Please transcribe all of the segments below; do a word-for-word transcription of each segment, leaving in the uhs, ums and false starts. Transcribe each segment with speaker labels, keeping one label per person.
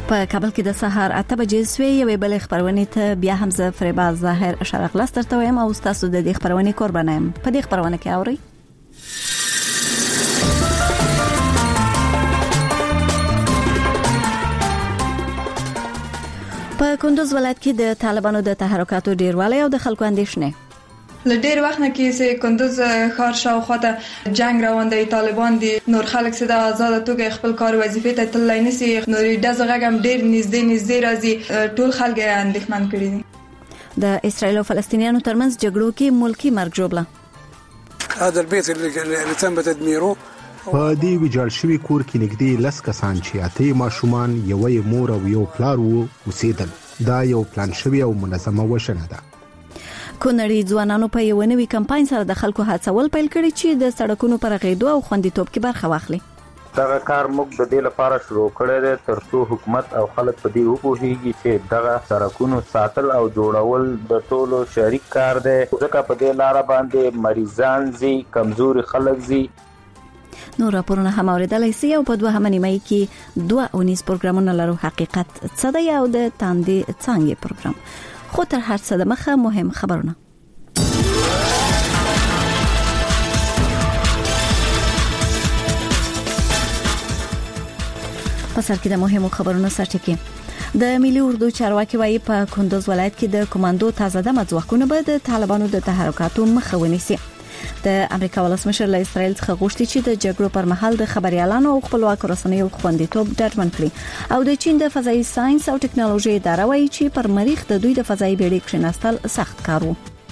Speaker 1: په کابل کې د سهار اته بجې سوي یوې بلې خبرونه ته بیا هم زه فریبا ظاهر شرق لستر ته وایم او تاسو د دې خبرونه قربانه يم. په دې خبرونه کې اوري په کندوز ولایت کې د طالبانو د تحرکاتو ډیروالی او د خلکو اندیشنه
Speaker 2: لډیر وخت نه کې چې کندوز ښار شاوخوا ته جنگ روان دی، طالبان دي، نور خلک چې د آزاد توګه خپل کار وظیفه ته تللی نشي، نور دغه غږم ډیر نږدې نږدې راځي، ټول خلک اندېښمن کړي دي.
Speaker 1: د اسرایل او فلسطینیانو ترمنځ جګړو کې ملکی مرګ جوړه
Speaker 3: هذا البيت اللي تم تدميره
Speaker 4: په دې ویجاړ شوی کور کې نږدې لس کسان چې اته ماشومان یوې مور او یو پلار وو اوسېدل. دا یو پلان شوی او منظمه وشنه ده.
Speaker 1: کونړي ځوانانو په یو نوي کمپاین سره د خلکو هڅول پیل کړی چې د سړکونو پر غېدو او خوندیتوب کې برخه واخلي.
Speaker 5: دغه کار موږ د دې لپاره شروع کړی دی ترڅو حکومت او خلک په دې وپوهیږي چې دغه سړکونو ساتل او جوړول د ټولو شریک کار دی، ځکه په دې لار باندې مریضان زی، کمزوري خلک زی.
Speaker 1: نور راپورونه هم اوریدلای شئ او په دوه هم نیمه کې دوه اونیز پروګرامونه لرو. حقیقت څه دی او د تاندې څنګه پروګرام خو تر هر څه د مخه مهم خبرونه. په سر کې د مهمو خبرونو سرټکی د ملي اردو چارواکي وايي په کندوز ولایت کې د کمانډو تازه دمه ځواکونه به د طالبانو د تحرکاتو مخه ونیسي. د امریکا ولسمشر له اسرائیل څخه غوښتي چې د جګړو پر مهال د خبريالانو او خپلواک رسنیو خوندیتوب ډاډمن کړي او د چین د فضایي ساينس او ټکنالوژي اداره وايي چې پر مریخ د دوی د فضایي بیړۍ کښیناستل سخت کار وو.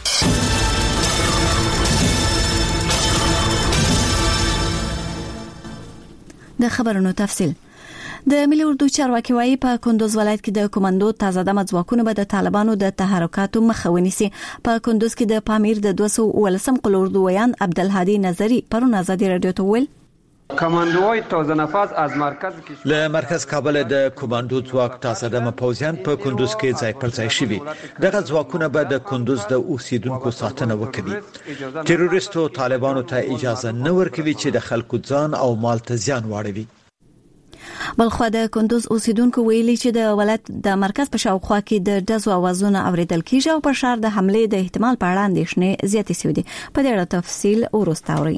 Speaker 1: د خبرونو تفصیل د ملي اردو چارواکي وايي په کندوز ولایت کې د کمانډو تازه دمه ځواکونه به د طالبانو د تحرکاتو مخه ونیسي. په کندوز کې د پامیر د دوه سوه ولسم قل اردو ویان عبدالهادي نظری پرون آزادي رادیو ته ویل
Speaker 6: کمانډوای تازه نفاذ از مرکز کې
Speaker 7: له مرکز کابل د کمانډو ځواک تازه دمه پوځیان په کندوز کې ځای پر ځای شوي. دغه ځواکونه به د کندوز د اوسیدونکو ساتنه وکړي. تروریستو طالبانو ته اجازه نه ورکوي چې د خلکو ځان او مال ته زیان واړوي.
Speaker 1: بلخو د کندوز اوسیدونکو ویلي چې د ولایت د مرکز په شاوخوا کې د ډزو اوازونه اوریدل کیږي او په شهر د حمله د احتمال په اړه اندېښنې زیاتې شوې دي. په دې اړه تفصیل وروسته اوري.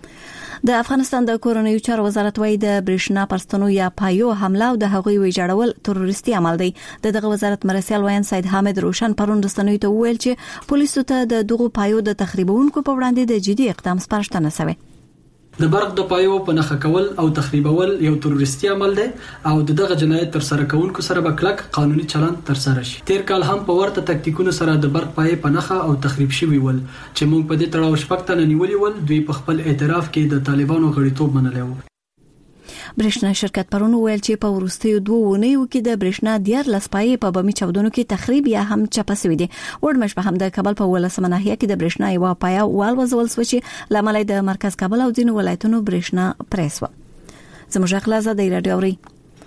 Speaker 1: د افغانستان د کورنیو چارو وزارت وايي د برېښنا پرستنو یا پایو حمله او د هغوی ویجاړول تروریستي عمل دی. دغه وزارت مرسیال ویان سید حامد روشن پرون رسنیو ته ویل چې پولیسو ته د دغو پایو د تخریبونکو په وړاندې د جدي اقدام سپارښتنه شوه.
Speaker 8: د برق د پایو په نخښه کول او تخریبول یو تروریستي عمل دی او دغه جنایت تر سره کوونکو سره به کلک قانوني چلند تر سره شي. تیر کال هم په ورته تکتیکونو سره د برق پای په نخښه او تخریب شوی ول چې موږ په دې تړاو شپږ تنه نیولې ول. دوی په خپل اعتراف کې د طالبانو غړیتوب منلی و.
Speaker 1: برېښنا شرکت پرون ویل چې په ورستیو دوه ونیو کې د برېښنا ډیر لسپای په بمی چودونو کې تخریب یا هم چپه شوی دي. وړمش په هم د کابل په ولسمه ناحیه کې د برېښنا یو پایا وال وزول سوچي لامل د مرکز کابل او ځینو ولایتونو برېښنا پریسو. زموږ خلاصه د رادیو اوري.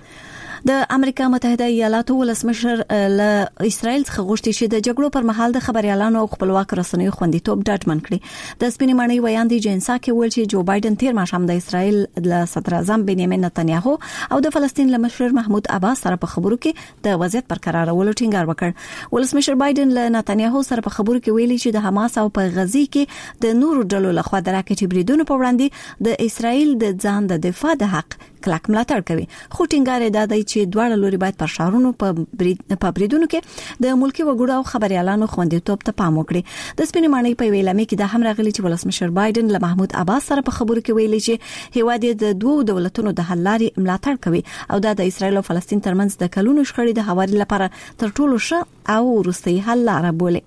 Speaker 1: د امریکا متحده ایالاتو ولسمشر له اسرائیل څخه غوښتي چې د جګړو پر مهال د خبريالانو او خپلواک رسنیو خوندیتوب ډاډمن کړي. د سپینې ماڼۍ ویان دي جنسا کې ویل چې جو بایدن تیر ماښام د اسرائیل د صدر اعظم بنیامین نتنیاهو او د فلسطین له مشر محمود عباس سره په خبرو کې د وضعیت برقرارولو ټینګار وکړ. ولسمشر بایدن له نتنیاهو سره په خبرو کې ویلي چې د حماس او په غزي کې د نورو ډلو لخوا د راکټي بریدونو په وړاندې د اسرائیل د ځان د دفاع د حق کلک ملاتړ کوي. خو ټینګار یې دادی چې دواړه لوري باید پر شهرونو په برید په بریدونو کې د ملکی وګړو او خبريالانو خوندیتوب ته پام وکړي. د سپینې ماڼۍ په ویلامه کې د هم راغلي چې ولسمشر بایدن له محمود عباس سره په خبرو کې ویلي چې هیواد د دوه دولتونو د حل لارې ملاتړ کوي او دا د اسرائیل او فلسطین ترمنځ د کلونو شخړې د هواري لپاره تر ټولو ښه او وروستي حل لاره بولي.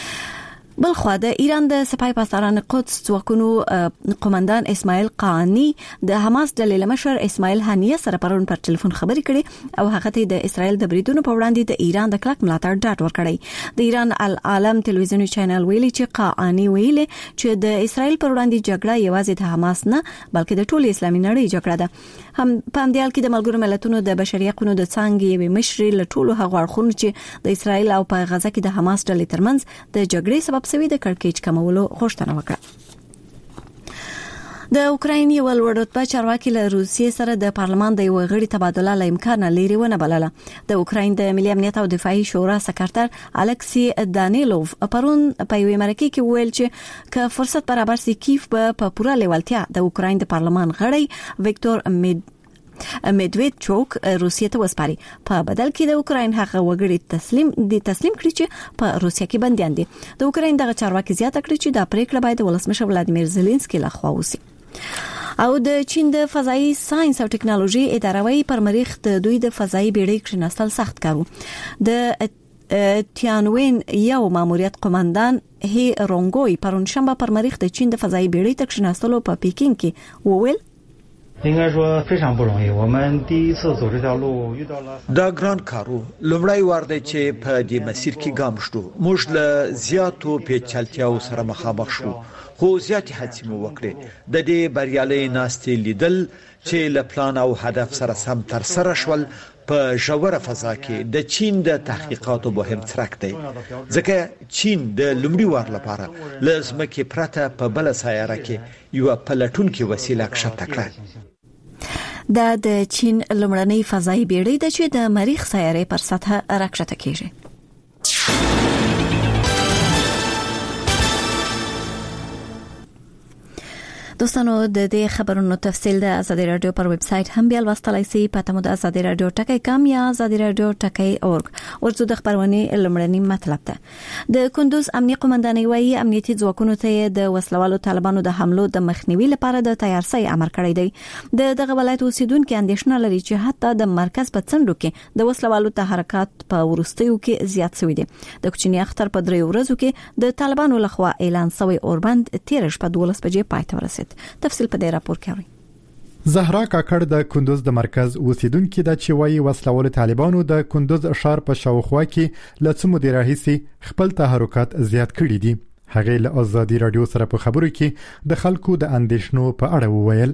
Speaker 1: بلخو د ایران د سپای پاسداران قدس ځواکونو قومندان اسماعیل قانی د حماس ډلې مشر اسماعیل هانیه سره پرون پر ټلیفون خبرې کړې او هغه ته د اسرائیل د بریدونو په وړاندې د ایران د کلک ملاتړ ډاډ ورکړی. د ایران العالم ټلویزیونی چینل ویلي چې قانی ویلي چې د اسرائیل پر وړاندې جګړه یوازې د حماس نه بلکې د ټول اسلامي نړۍ جګړه ده. هم په اندیال کې د ملګرو ملتونو د بشري حقوقو د څنګه یوې مشري له ټولو هغو اړخونو چې د اسرائیل او په غزه کې د حماس ډلې ترمنځ د جګړې سبب سوي د کړکېچ کمولو غوښتنه وکړه. د اوکراین یو لوړ رتبه چارواکي له روسیې سره د پارلمان د یو غړي تبادله له امکان لري ونه بلله. د اوکراین د ملي امنیت او دفاعي شورا سکرټر الکسی دانیلوف پرون په یو مرکه کې ویل چې که فرصت برابر سي کیف به په پوره لیوالتیا د اوکراین د پارلمان غړي ویکتور مید میدویدچوک روسیې ته وسپاري. په بدل کې د اوکراین هغه وګړي تسلیم دي تسلیم کړي چې په روسیه کې بنديان دي. د اوکراین دغه چارواکي زیاته کړي چې دا پریکړه باید ولسمشر ولادیمیر زيلنسکي لخوا وشي. او د چین د فضائي ساينس او ټکنالوژي ادارهوي پر مریخ د دوی د فضائي بیړۍ کښیناستل سخت کارو. د تیانوین یو ماموریت قومندان هی رونګوي پرون شنبه پر مریخ د چین د فضائي بیړۍ ته کښیناستلو په پیکینګ کې وویل
Speaker 9: 应该说非常不容易，我们第一次走这条路遇到了
Speaker 7: دا ګران کارو لومړی وار دی چې په دې مسیر کې ګام شو. موږ له زیاتو پیچلتیاو سره مخامخ شو، خو زیاتې هڅې مو وکړې. د دې بریالۍ ناستې لیدل چې له پلان او هدف سره سم تر سره شول په ژوره فضا کې د چین د تحقیقاتو مهم څرک دی، ځکه چین د لومړي وار لپاره له ځمکې پرته په بل سیاره کې یو پلټونکې وسیله کشف کړه.
Speaker 1: دا د چین لومړنۍ فضائي بیړۍ ده چې د مریخ سیارې پر سطح راکښته کیږي. دوستانو د دې خبرونو تفصیل د ازادي رادیو پر ویب سټ هم بیا لوستلای شئ. پته مو د ازادي رادیو ټکی کام یا ازادي رادیو ټکی اورګ. ورته د خبرونه لمړنی مطلب ده د کندوز امنیه قومندانۍ وايي امنیتي ځواکونو ته د وسلوالو طالبانو د حملو د مخنیوي لپاره د تیارسي امر کړی دی. د دغه ولایت اوسیدونکو اندیشنه لري چې حتی د مرکز په څنډو کې د وسلوالو تحرکات په ورستیو کې زیات شوی دي. د کوچنی اختر په درې ورځو کې د طالبانو لخوا اعلان شوی اوربند تیر شپه دولس بجې پای ته ورسید. تفصیل په دې راپور کې اورئ.
Speaker 10: زهرا کاکړ د کندوز د مرکز اوسیدونکو د چوي وسلوال طالبانو د کندوز ښار په شاوخوا کې لڅ مدیر راهسي خپل تحرکات زیات کړي دي. هغه له ازادي رادیو سره په خبرو کې د خلکو د اندیشنو په اړه وویل.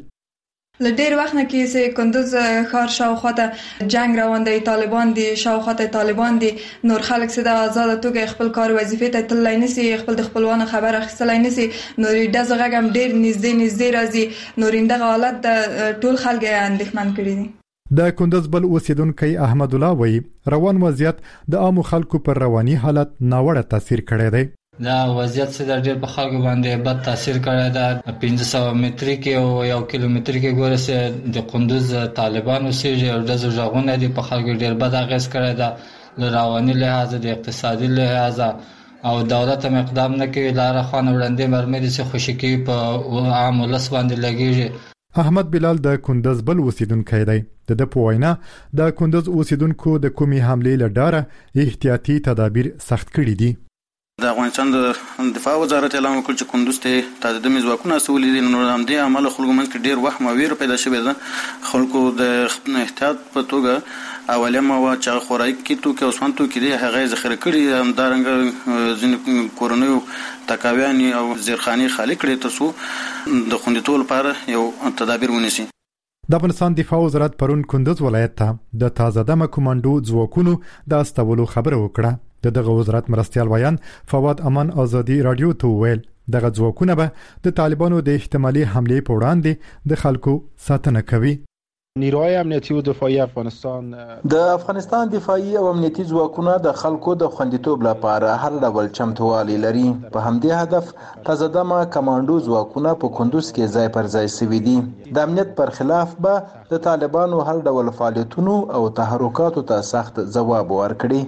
Speaker 2: ل ډیر وخت نه کې چې کندوز ښار شاوخوا ته جنگ روان دی، طالبان دي شاوخوا ته طالبان دي، نور خلک چې د آزاد توګه خپل کار وظیفه ته تللی نسی، خپل د خپلوانو خبر اخیستلای نسی، نور د زغم ډیر نږدې نږدې راځي، نور انده حالت د ټول خلک اندېښمن کړي دي.
Speaker 10: د کندوز بل اوسیدونکو احمد الله وایي روان وضعیت د عام خلکو پر رواني حالت ناوړه تاثیر کړی دی.
Speaker 11: دا وضعیت چې د ډېر په خلکو باندې بد تاثیر کړی دا پنځه سوه متر کې او یو کیلومتر کې ګوره چې د کندوز طالبان اوسېږي او د ژغونه دي په خلکو ډېر بد اغېز کړی دا له رواني لحاظ د اقتصادي لحاظ او دولت هم اقدام نه کوي. لاره خوانه وړاندې مرمۍ دي چې خوشي کوي په عام ولس باندې لګېږي.
Speaker 10: احمد بلال د کندوز بل اوسیدونکی دی. د د په وینا د کندوز اوسیدونکو د کومې حملې له ډاره احتیاطي تدابیر سخت کړي دي.
Speaker 12: د افغانستان د دفاع وزارت اعلان وکړ چې کندوز ته تعدادي ځواکونه استولي دي. نو هم دې عمل خلکو منځ کې ډیر وخت مویر پیدا شوی ده. خلکو د احتیاط په توګه اولیه مو چې خوراک کې تو کې اوسمن تو کې دي هغه ذخیره کړي. هم دارنګ ځین کورونیو تکاویانی او زیرخانی خالق کړي ترڅو د خوندیتول لپاره یو تدابیر ونیسي.
Speaker 10: د افغانستان دفاع وزارت پرون کندوز ولایت ته د تازه دمه کمانډو ځواکونو د استولو خبره وکړه. د دغه وزارت مرستيال ویان فواد امان ازادي رادیو ته ویل دغه ځواکونه به د طالبانو د احتمالي حملې په وړاندې د خلکو ساتنه کوي.
Speaker 4: نیروهای امنیتی و دفاعی افغانستان
Speaker 13: د افغانستان دفاعي او امنیتي ځواکونه د خلکو د خوندیتوب لپاره هر ډول چمتووالی لري. په همدې هدف تازه دمه کمانډو ځواکونه په کندوز کې ځای پر ځای شوي دي. د امنیت پر خلاف به د طالبانو هر ډول فعالیتونو او تحرکاتو ته سخت ځواب ورکړي.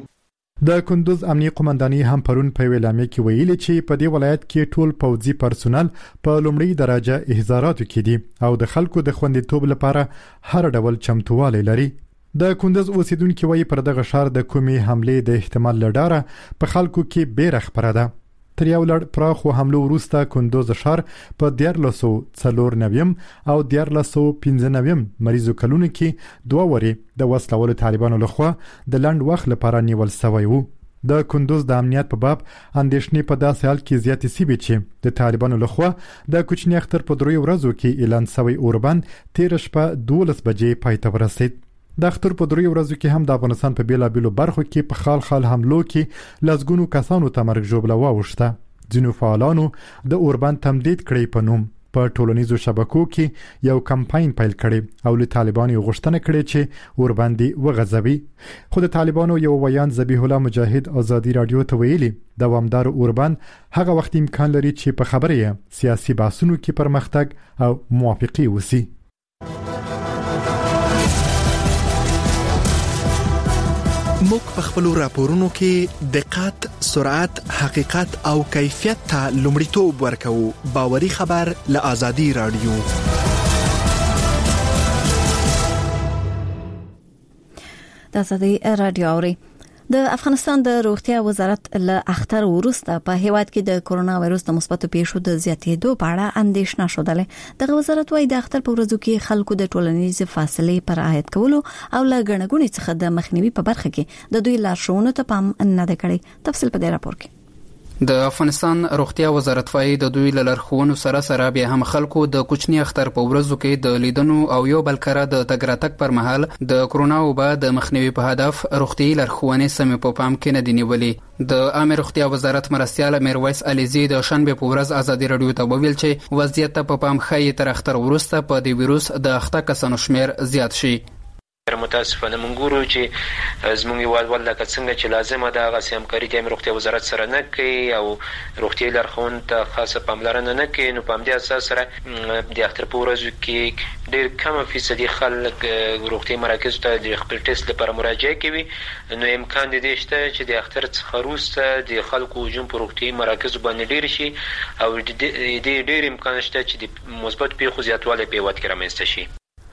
Speaker 10: د کندوز امنیه قومندانۍ هم پرون په ویلامې کې ویلي چې په دې ولایت کې ټول پوځي پرسونل په لومړی درجه احضاراتو کې دي او د خلکو د خوندیتوب لپاره هر ډول چمتووالی لري. د کندوز اوسیدونکو وایي پر دغه ښار د کومې حملې د احتمال لډاره په خلکو کې بیره خبره ده. تر یو لړ پراخو حملو وروسته کندوز ښار په دیارلسو څلور نویم او دیارلسو پنځه نویم مریضو کلونو کې دوه ورې د وسلوالو طالبانو لخوا د لنډ وخت لپاره نیول شوی وو. د کندوز د امنیت په باب اندیشنې په داسې حال کې زیاتې سوي چې د طالبانو لخوا د کوچني اختر په دریو ورځو کې اعلان شوی اوربند تیر شپه دولس بجې پای ته ورسید. د اختر په دریو ورځو کې هم د افغانستان په بیلابیلو برخو کې په خال خال حملو کې لزګونو کسانو ته مرګ ژوبله واوښته. ځینو فعالانو د اوربند تمدید کړی په نوم په ټولنیزو شبکو کې یو کمپاین پیل کړي او له طالبانو غوښتنه کړې چې ور باندې وغځوي. خو د طالبانو یو ویان ذبیح الله مجاهد ازادي رادیو ته ویلي دوامدار اوربند هغه وخت امکان لري چې په خبره یې سیاسي بحثونو کې پرمختګ او موافقي وسی.
Speaker 14: موږ په خپل راپورونو کې دقت، سرعت، حقیقت او کیفیت ته لومړیتوب ورکوو. باوري خبر له آزادي رادیو.
Speaker 1: د آزادي رادیو اوري. د افغانستان د روغتیا وزارت له اختر وروسته په هیواد کې د کرونا وایروس د مثبتو پیښو د زیاتېدو په اړه اندېښنه شوه. د وزارت وايي د اختر په ورځو کې خلکو د ټولنیز فاصلې پر رعایت کولو او له ګڼګونې څخه د مخنیوي په برخه کې د دوی لارښوونو ته پام نه دی کړی. تفصیل په دې راپور کې.
Speaker 15: د افغانستان روغتیا وزارت وايي د دوی لارښوونو سره سره بیا هم خلکو د کوچنی اختر په ورځو کې د لیدنو او یو بل کره د تګراتک پر مهال د کرونا وبا د مخنیوي په هدف روغتي لارښوونې سمې په پام کې نه دي نیولې. د عامه روغتیا وزارت مرستيال میرویس علیزی د شنبه په ورځ آزادي رادیو ته ویل چې وضعیت په پام خې تر اختر وروسته په د وایروس د اخته کسانو شمیر زیات شي.
Speaker 16: متاسفانه موږ ګورو چې زموږ یوال ول لکه څنګه چې لازمه ده هغه همکاري د روغتیا وزارت سره نه کوي او روغتي لارښوونې ته خاصه پاملرنه نه کوي. نو په همدې اساس سره د اختر په ورځو کې ډېر کم فیصدي خلک روغتي مراکز ته د خپل ټیسټ لپاره مراجعه کوي. نو امکان دی شته چې د اختر څخه وروسته د خلکو هجوم په روغتي مراکز باندې ډېر شي او د ډېر امکان شته چې د مثبت پیښو زیاتوالی په هیواد کې رامنځته شي.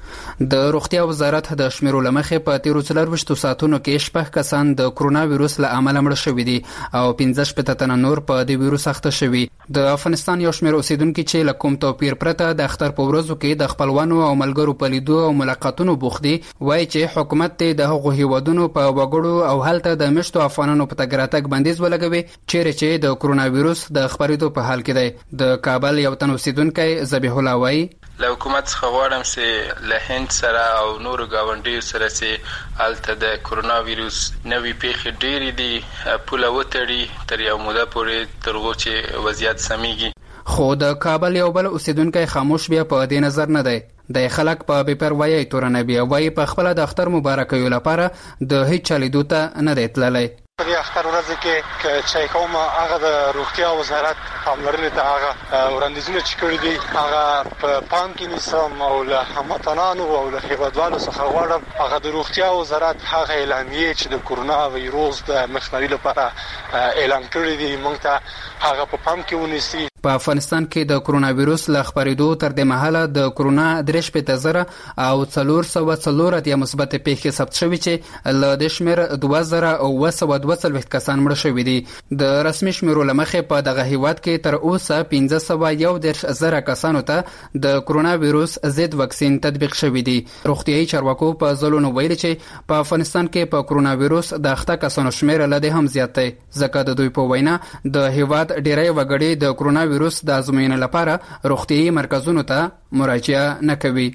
Speaker 15: د روغتیا وزارت د شمیرو لمخې په تیرو څلورویشتو ساعتونو کې شپږ کسان د کرونا وایروس له امله مړه شوي دي او پنځه شپېته تنه نور په د وایروس اخته شوي. د افغانستان یو شمېر اوسیدونکو چې له کوم توپیر پرته د اختر په ورځو کې د خپلوانو او ملګرو په لیدو او ملاقاتونو بوخت دي وایي چې حکومت د هغو هیوادونو په وګړو او هلته د مشتو افغانانو په تګ راتګ بندیز ولګوي چیرې چې د کرونا وایروس د خپرېدو په حال کې دی. د کابل یو تن اوسیدونکی ذبیح الله وایي
Speaker 17: له حکومت څخه غواړم چې له هند سره او نورو ګاونډیو سره چې هلته د کرونا وایروس نوې پیښې ډېرې دي پوله وتړي تر یو موده پورې تر هغو چې وضعیت سمیږي.
Speaker 15: خو د کابل یو بل اوسیدونکی خاموش بیا په دې نظر نه دی. د خلک په بې پروایۍ تورنوي او وايي په خپله د اختر مبارکیو لپاره د هیڅ چا لیدو ته نه دی تللی.
Speaker 18: په دې اختر ورځ کې چې کوم هغه د روغتیا وزارت پاملرنې ته هغه وړاندیزونه چې کړي دي هغه په پام کې نیسم او له هموطنانو او له هیوادوالو څخه غواړم هغه د روغتیا وزارت هغه اعلامیې چې د کرونا وایروس د مخنیوي لپاره اعلان کړي دي موږ ته هغه په پام کې ونیسي.
Speaker 15: په افغانستان کې د کرونا وایروس له خپرېدو تر د مهاله د کرونا درې شپېته زره او څلور سوه څلور اتیا مثبت پیښې ثبت شوي چې له دې شمېر دوه زره اوه سوه دوه څلوېښت کسان مړه شوي دي. د رسمي شمېرو له مخې په دغه هیواد کې تر اوسه پنځه سوه یو دېرش زره کسانو ته د کرونا وایروس ضد واکسین تطبیق شوي دي. روغتیایي چارواکو په ځلونو ویلي چې په افغانستان کې په کرونا وایروس د اخته کسانو شمېر له دې هم زیات دی ځکه د دوی په وینا د هیواد ډېری وګړي د کرونا وایروس د ازموینې لپاره روغتیایي مرکزونو ته مراجعه نه کوي.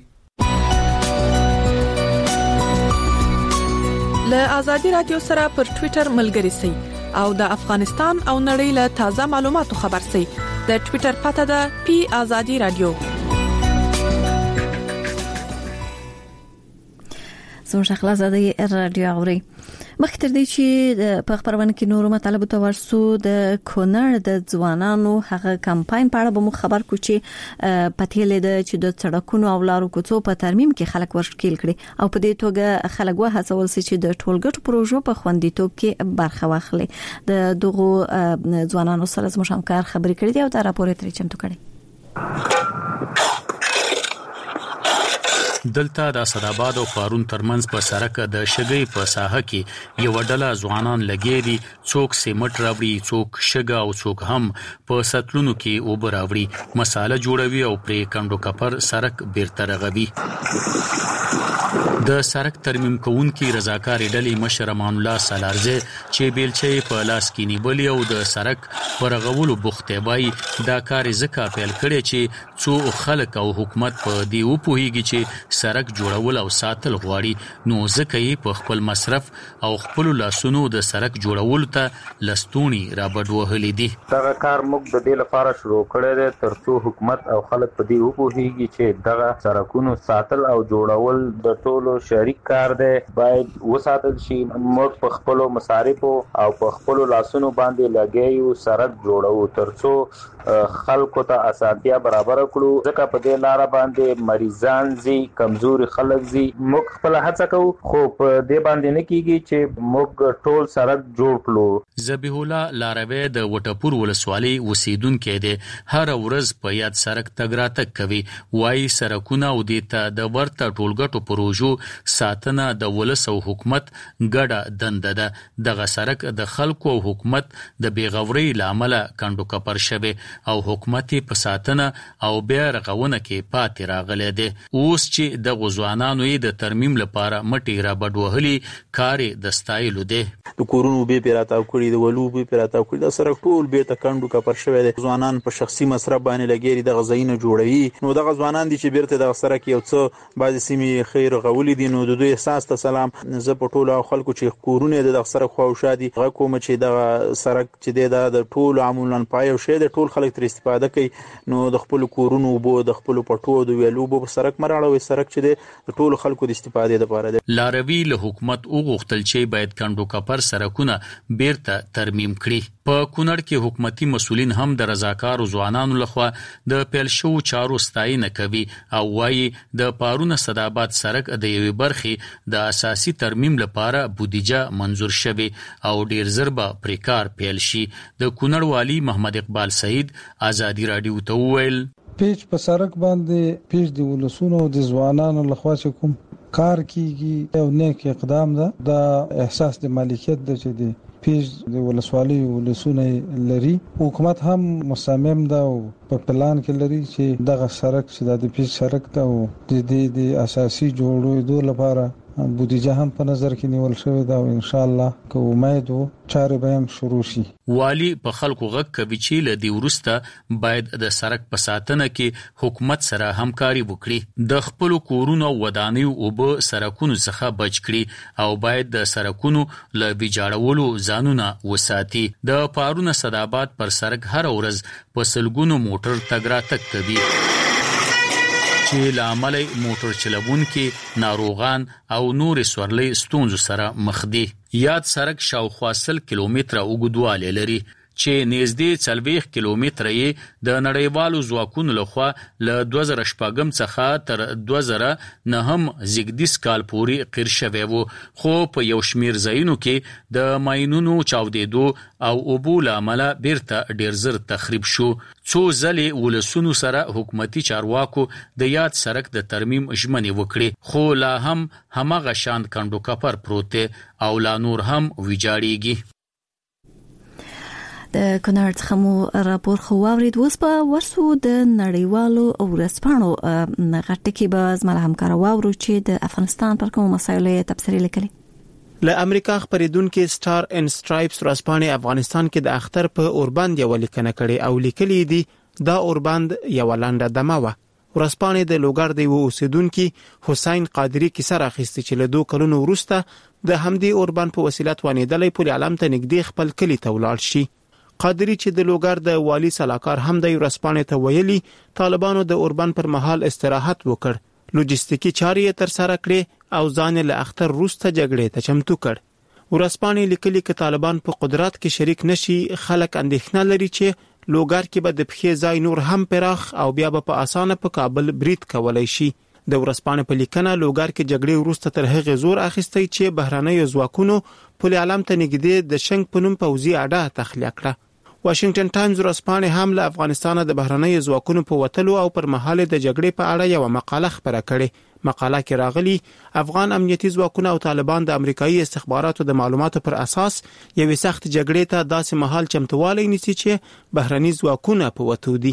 Speaker 19: له آزادي رادیو سره پر ټوئیټر ملګري سئ او د افغانستان او نړۍ له تازه معلوماتو خبر سئ. د ټوئیټر پته ده پی آزادي رادیو.
Speaker 1: زموږ خلاص آزادي رادیو اوري. مخکې تر دې چې په خبرونه کې نورو مطالبه ته ورسو د کونړ د ځوانانو هغه کمپاین په اړه به مو خبر کو چې پته لیده چې د سړکونو او لارو کوڅو په ترمیم کې خلک ورشکیل کړي او په دې توګه خلک وه هڅول چې د ټولګټو پروژو په خوندیتوب کې برخه واخلي. د دغو ځوانانو سره زموږ همکار خبرې کړې دي او دا راپور یې ترې چمتو کړی.
Speaker 20: دلته د اسداباد او پارون ترمنځ په سړک د شګې په ساحه کې یو ډله ځوانان لګي دي څوک سیمټ راوړي څوک شګه او څوک هم په ساتلونو کې اوبه راوړي مساله جوړوي او پرې کندو کپر سړک بیرته رغوي. د سرک ترمیم کوونکي رضاکار ډلې مشر امان الله سالارزه چې بیلچې په لاس کې نیولې او د سرک پرغولو بوخته وای دا کار زکه پیل کړي چې څو خلک او حکومت په دی او پوهیږي چې سرک جوړول او ساتل غواړي نو زکه یې په خپل مصرف او خپل لاسونو د سرک جوړول ته لستونی را بډوهلې دي.
Speaker 5: دا کار موږ د دې لپاره شروع کړی دی ترڅو حکومت او خلک په دی او پوهیږي چې دغه سرکونو ساتل او جوړول د ټولو شریک کار دی باید وساتل شي. موږ په خپل مصارفو او په خپل لاسونو باندې لګیو سرک جوړو ترڅو خلکو ته اسانتیا برابر کړو ځکه په دې لار باندې مریضان زی کمزوري خلک زی موږ خپل هڅه کوو خو په دې باندې نه کیږي چې موږ ټول سرک جوړ کړو.
Speaker 20: ذبیح الله لاروی د وټپور ولسوالۍ اوسیدونکو دی هر ورځ په یاد سرک تګ راتګ کوي وایي سرکونه او دیته د ورته ټولګټو پروژو ساتنه د ولس او حکومت ګډه دنده ده. دغه سرک د خلکو او حکومت د بیغوري لامل کندو کپر شوه او حکومت په ساتنه او بیا رغونه کې پاتې راغلی دی. اوس چې د غزوانانو د ترمیم لپاره مټی را بډوهلي کار د ستایلو دی.
Speaker 21: د کورونو به پیراتاو کړی د ولو به پیراتاو کړی د سرک ټول به ته کندو کپر شوه دی. ځوانان په شخصي مصرف باندې لګیري د غزاینه جوړوي نو د غزوانان دي چې بیرته د سرک یو څه بعض سیمې خیر غولې دي نو د دوی احساس ته سلام. زه په ټولو خلکو چې کورونه د سرک خواوشادي هغه کوم چې د سرک چې د ټولو عموماً پای او شه د ټول خلک تر استفاده کوي نو د خپل کورونو بو د خپل پټو د ویلو بو سرک مراړوي سرک چې د ټولو خلکو د استفادې لپاره دی.
Speaker 20: لاروی له حکومت او غوښتل چې باید کندو کپر سرکونه بیرته ترمیم کړي. په کونړ کې حکومتي مسولین هم د رضاکارو ځوانانو لخوا د پیل شو چارو ستاینه کوي او وایي د پارونه صداباد سرک د یوې برخې د اساسي ترمیم لپاره بودیجه منظور شوی او ډیر زر به پریکار پیل شي. د کونړ والی محمد اقبال سعید ازادي رادیو ته وویل
Speaker 22: پیچ په سرک باندې پیچ دی ولسونو د ځوانانو لخوا چې کوم کار کیږي او نیک اقدام ده د احساس د مالکیت د چې دی پیج د ولسوالۍ ولسونه لري حکومت هم مصمم ده او په پلان کې لري چې دغه سرک چې د پیج سرک ته او د دې د اساسي جوړولو لپاره بودیجه هم په نظر کې نیول شوې ده او ان شاء الله که امید وو چارې به هم شروع شي.
Speaker 20: والی په خلکو غږ کوي چې له دې وروسته باید د سرک په ساتنه کې حکومت سره همکاري وکړي د خپل کورونو ودانیو او به سرکونو څخه بچ کړي او باید د سرکونو له ویجاړولو ځانونه وساتي. د پارونه صداباد پر سرک هر ورځ په سلګونو موټر تګ راتګ کوي چې لامل موټر چلوونکي ناروغان او نور سورلۍ ستونزو سره مخ دي. یاد سرک شاوخوا سل کیلومتره اوږدوالی لري چې نږدې څلوېښت کیلومتره یې د نړیوالو ځواکونو لخوا له دوه زره شپږم څخه تر دوه زره نهم زیږدیز کال پورې قیر شوی و خو په یو شمیر ځایونو کې د ماینونو چاودېدو او اوبو له امله بیرته ډیر زر تخریب شو. څو ځلې ولسونو سره حکومتي چارواکو د یاد سرک د ترمیم ژمنې وکړې خو لا هم هماغه شان کندو کپر پروت دی او لا نور هم ویجاړیږي.
Speaker 1: د کونړ څخه مو راپور خو واورید. اوس په ورسو د نړیوالو ورځپاڼو غټه کې به زموږ همکار واورو چې د افغانستان پر کوم مسایلو تبصرې لیکلي.
Speaker 23: له امریکا خبرېدونکو سٹار ان سټرایپس ورځپاڼې افغانستان کې د اختر په اوربند یو لیکنه کړې او لیکلي دي دا اوربند یو لنډه دمه و. ورځپاڼې د لوګر د اوسیدونکو حسین قادری کیسه راخیستې چې له دوه کلونو وروسته د همدې اوربند په وسیله توانېدلې پورې عالم ته نږدې خپل کلی ته ولاړ شي. قادری چې د لوګر د والی صلاحکار هم د ورځپاڼې ته ویلي طالبانو د اوربند پر مهال استراحت وکړ لوجستیکی چارې تر سره کړې او ځان له اختر وروسته جګړې ته چمتو کړ. ورځپاڼې لیکلي چې طالبان په قدرت کې شریک نشي خلک اندېښنه لري چې لوګر کې به د پخې ځای نور هم پراخ او بیا به په اسانه په کابل برید کولای شي. د ورځپاڼې په لیکنه لوګر کې جګړې وروسته تر هغه زور اخیستی چې بهرنۍ ځواکونو په عالم ته نږدې د شنګ په نوم پوځي اډه تخلیه کړه. واشنگټن ټایمز ورځپاڼې هم له افغانستان د بهرنۍ ځواکونو په وټلو او پر مهال د جګړې په اړه یو مقاله خبره کړې. مقاله کې راغلي افغان امنیتي ځواکونه او طالبان د امریکایي استخباراتو د معلوماتو پر اساس یوې سخت جګړې ته داسې مهال چمتووالی نیسي چې بهرنۍ ځواکونه په وټو دي.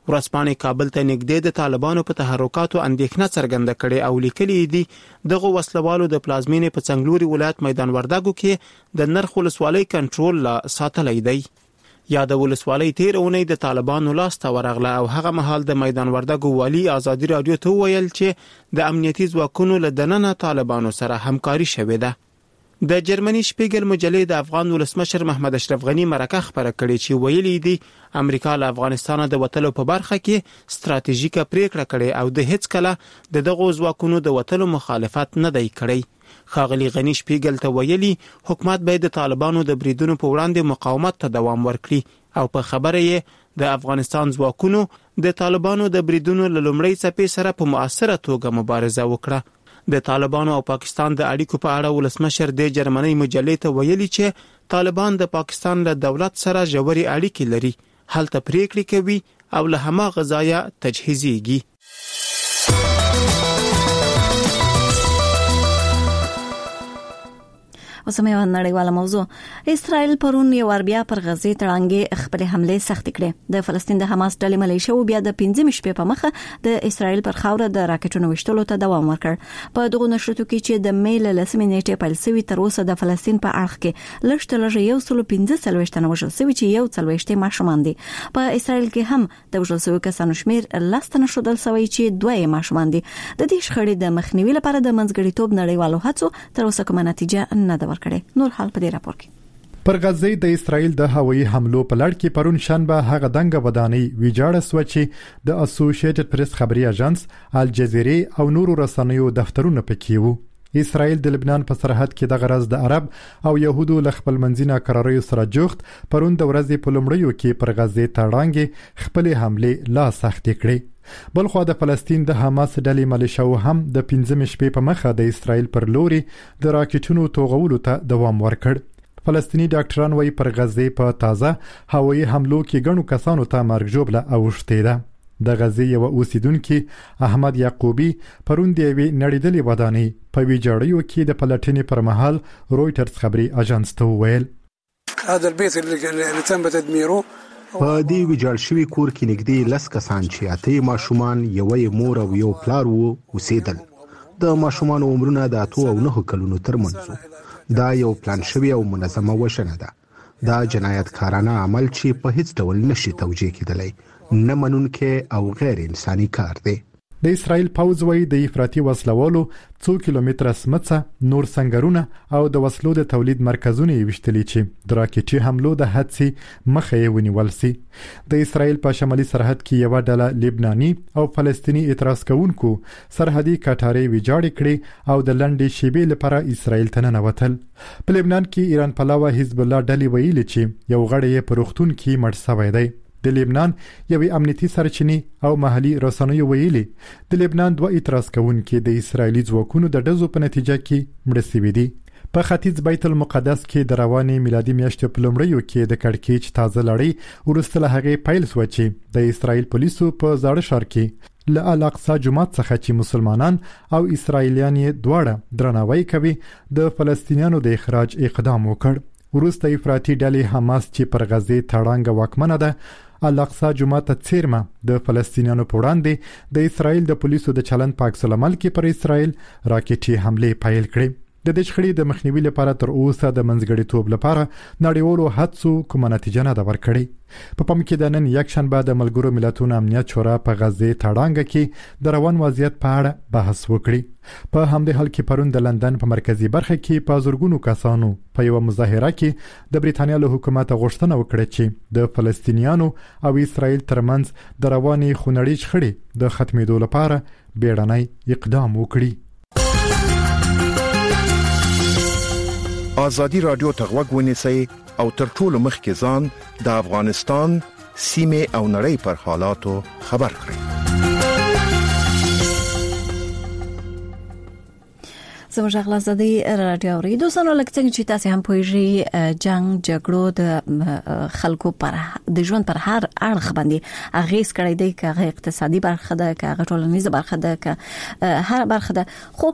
Speaker 23: ورځپاڼې کابل ته نږدې د طالبانو په تحرکاتو اندېښنه څرګنده کړې او لیکلي دي دغه وسلوالو د پلازمینې په څنګلوري ولایت میدان وردګو کې د نرخ ولسوالۍ کنټرول لا ساتلی دی. یا د ولسوالۍ تیر اونۍ د طالبانو لاس ته ورغله او هغه مهال د میدان وردګو والی ازادي رادیو ته ویل چې د امنیتي ځواکونو له دننه طالبانو سره همکاري شوې ده. د جرمني شپیګل مجلې د افغان ولسمشر محمد اشرف غنی مرکه خبره کړې چې ویلي دي امریکا له افغانستان د وټلو په برخه کې ستراتیژیکه پریکړه کړې او د هیڅ کله د دغه ځواکونو د وټلو مخالفت نه دی کړی. ښاغلي غنی شپیګل ته ویلي حکومت باید د طالبانو د بریدونو په وړاندې مقاومت ته دوام ورکړي او په خبره یې د افغانستان ځواکونو د طالبانو د بریدونو له لومړۍ څپې سره په مؤثره توګه مبارزه وکړه. د طالبانو او پاکستان د اړیکو په اړه ولسمشر د جرمني مجلې ته ویلي چې طالبان د پاکستان له دولت سره ژورې اړیکې لري، هلته پریکړې کوي او له هماغه ځایه تجهیزېږي.
Speaker 1: اوسمه یو نړیواله موضوع. اسرائیل پرون یو ور بیا پر غزه تړانګې خپل حمله سخت کړې. د فلسطین د حماس ډلې ملیشو بیا د پنځم شپې په مخه د اسرائیل پر خاوره د راکټونو وشتلو ته دوام ورکړ. په دغه نشرتو کې چې د میل لسمې نیټې پیل شوی تر اوسه د فلسطین په اړه کې لږ لږ یو سل پنځه څلوېښت وژل شوی چې یو څلوېښت ماشومان دي. په اسرائیل کې هم د وژل شوی کسانو شمیر لستنه شودل شوی چې دوه ماشومان دي. د دې شخړې د مخنیوي لپاره د منځګړیتوب نړیوالو هڅو تر اوسه کومه نتیجه نه ده ورکړې. نور حال په دې راپور کې
Speaker 10: پر غزه د اسرائیل د هوایي حملو په لړ کې پرون شنبه هغه دنګ ودانۍ ویجاړه سو چې د اسوسییټډ پریس خبري اژانس الجزیره او نورو رسنیو دفترونه پکې وو. اسرائیل د لبنان په سرحد کې د غرض د عرب او يهودو ل خپل منځینه قراریو سره جوخت پرون د ورځې په لومړیو کې پر غزه تړانګې خپل حمله لا سخت کړې. بلخو د فلسطین د حماس ډلې ملیشو هم د پنځم شپې په مخه د اسرائیل پر لوري د راکټونو توغولو ته دوام ورکړ. فلسطینی ډاکټران وايي پر غزه په تازه هوایي حملو کې ګڼو کسانو ته مرګ ژوبله اوښتې ده. د غزه یو اوسیدونکو احمد یعقوبی پرون دی وی نړیدلې ودانۍ په ویجاړیو کې د پلټنې پر مهال رويټرز خبري اژانس ته ویل
Speaker 3: هذا البيت اللي تم تدميره
Speaker 4: په دې ویجاړ شوی کور کې نږدې لس کسان چې اته ماشومان یوې مور او یو پلار وو اوسېدل. د ماشومان عمرونه د اتو او نه کلونو ترمنځ. دا یو پلان شوی او منظمه وشنه ده. دا جنایتکارانه عمل چې په هیڅ ډول نشي توجیه کېدلی، نه منونکې او غیر انساني کار دی.
Speaker 10: د اسرائیل پوځ وايي د افراطي وسلوالو څو کیلومتره سمڅه نور سنگرونه او د وسلو د تولید مرکزونه وشتلي چې د راکټي حملو د حادثې مخه یې ونیول سي. د اسرائیل په شمالي سرحد کې یو ډله لبناني او فلسطینی اعتراض کوونکو سرحدي کټارې ویجاړې کړې او د لنډې شیبې لپاره اسرائیل ته ننوتل. په لبنان کې ایران پلاوه حزب الله ډلې ویلي چې یو غړی یې په روغتون کې مړ شوی دی. د لبنان یوې امنیتي سرچینې او محلي رسنیو ویلي د لبنان دوه اعتراض کوونکي د اسرایلی ځواکونو د ډزو په نتیجه کې مړ شوي دي. په ختیځ بیت المقدس کې د روانې میلادي میاشتې په لومړیو کې د کړکېچ تازه لړۍ وروسته له هغې پیل شوه چې د اسرائیل پولیسو په زاړه ښار کې له الاقصی جومات څخه چې مسلمانان او اسرائیلیان یې دواړه درناوی کوي د فلسطینیانو د اخراج اقدام وکړ. وروسته افراطي ډلې حماس چې پر غزه تړانګه واکمنه ده الاقصی جومات ته څیرمه د فلسطینیانو په وړاندې د اسرائیل د پولیسو د چلند په عکس العمل کې پر اسرائیل راکټي حمله پیل کړې. د دې شخړې د مخنیوي لپاره تر اوسه د منځګړیتوب لپاره نړیوالو هڅو کومه نتیجه نه ده ورکړې. په پام کې د نن یک شنبه د ملګرو ملتونو امنیت شورا په غزه تړانګه کې د روان وضعیت په اړه بحث وکړي. په همدې حال کې پرون د لندن په مرکزی برخه کې په زورګونو کسانو په یو مظاهره کې د بریتانیا له حکومت غوښتنه وکړه چې د فلسطینیانو او اسرائیل ترمنځ د رواني خونړۍ شخړې د ختمېدو لپاره بیړنی اقدام وکړي.
Speaker 6: آزادی رادیو ته غوږ ونیسئ او تر ټولو مخکې ځان د افغانستان سیمه او نړۍ پر حالاتو خبر کړئ.
Speaker 1: زموږ غلازدي رادیو ریډوسونو لکه چې تاسو هم پوهیږئ جنگ جګړو د خلکو پر د ژوند پر هر اړخ باندې اغیز کړی دی، که اقتصادي برخه ده، که ټولنیزه برخه ده، که هر برخه ده. خو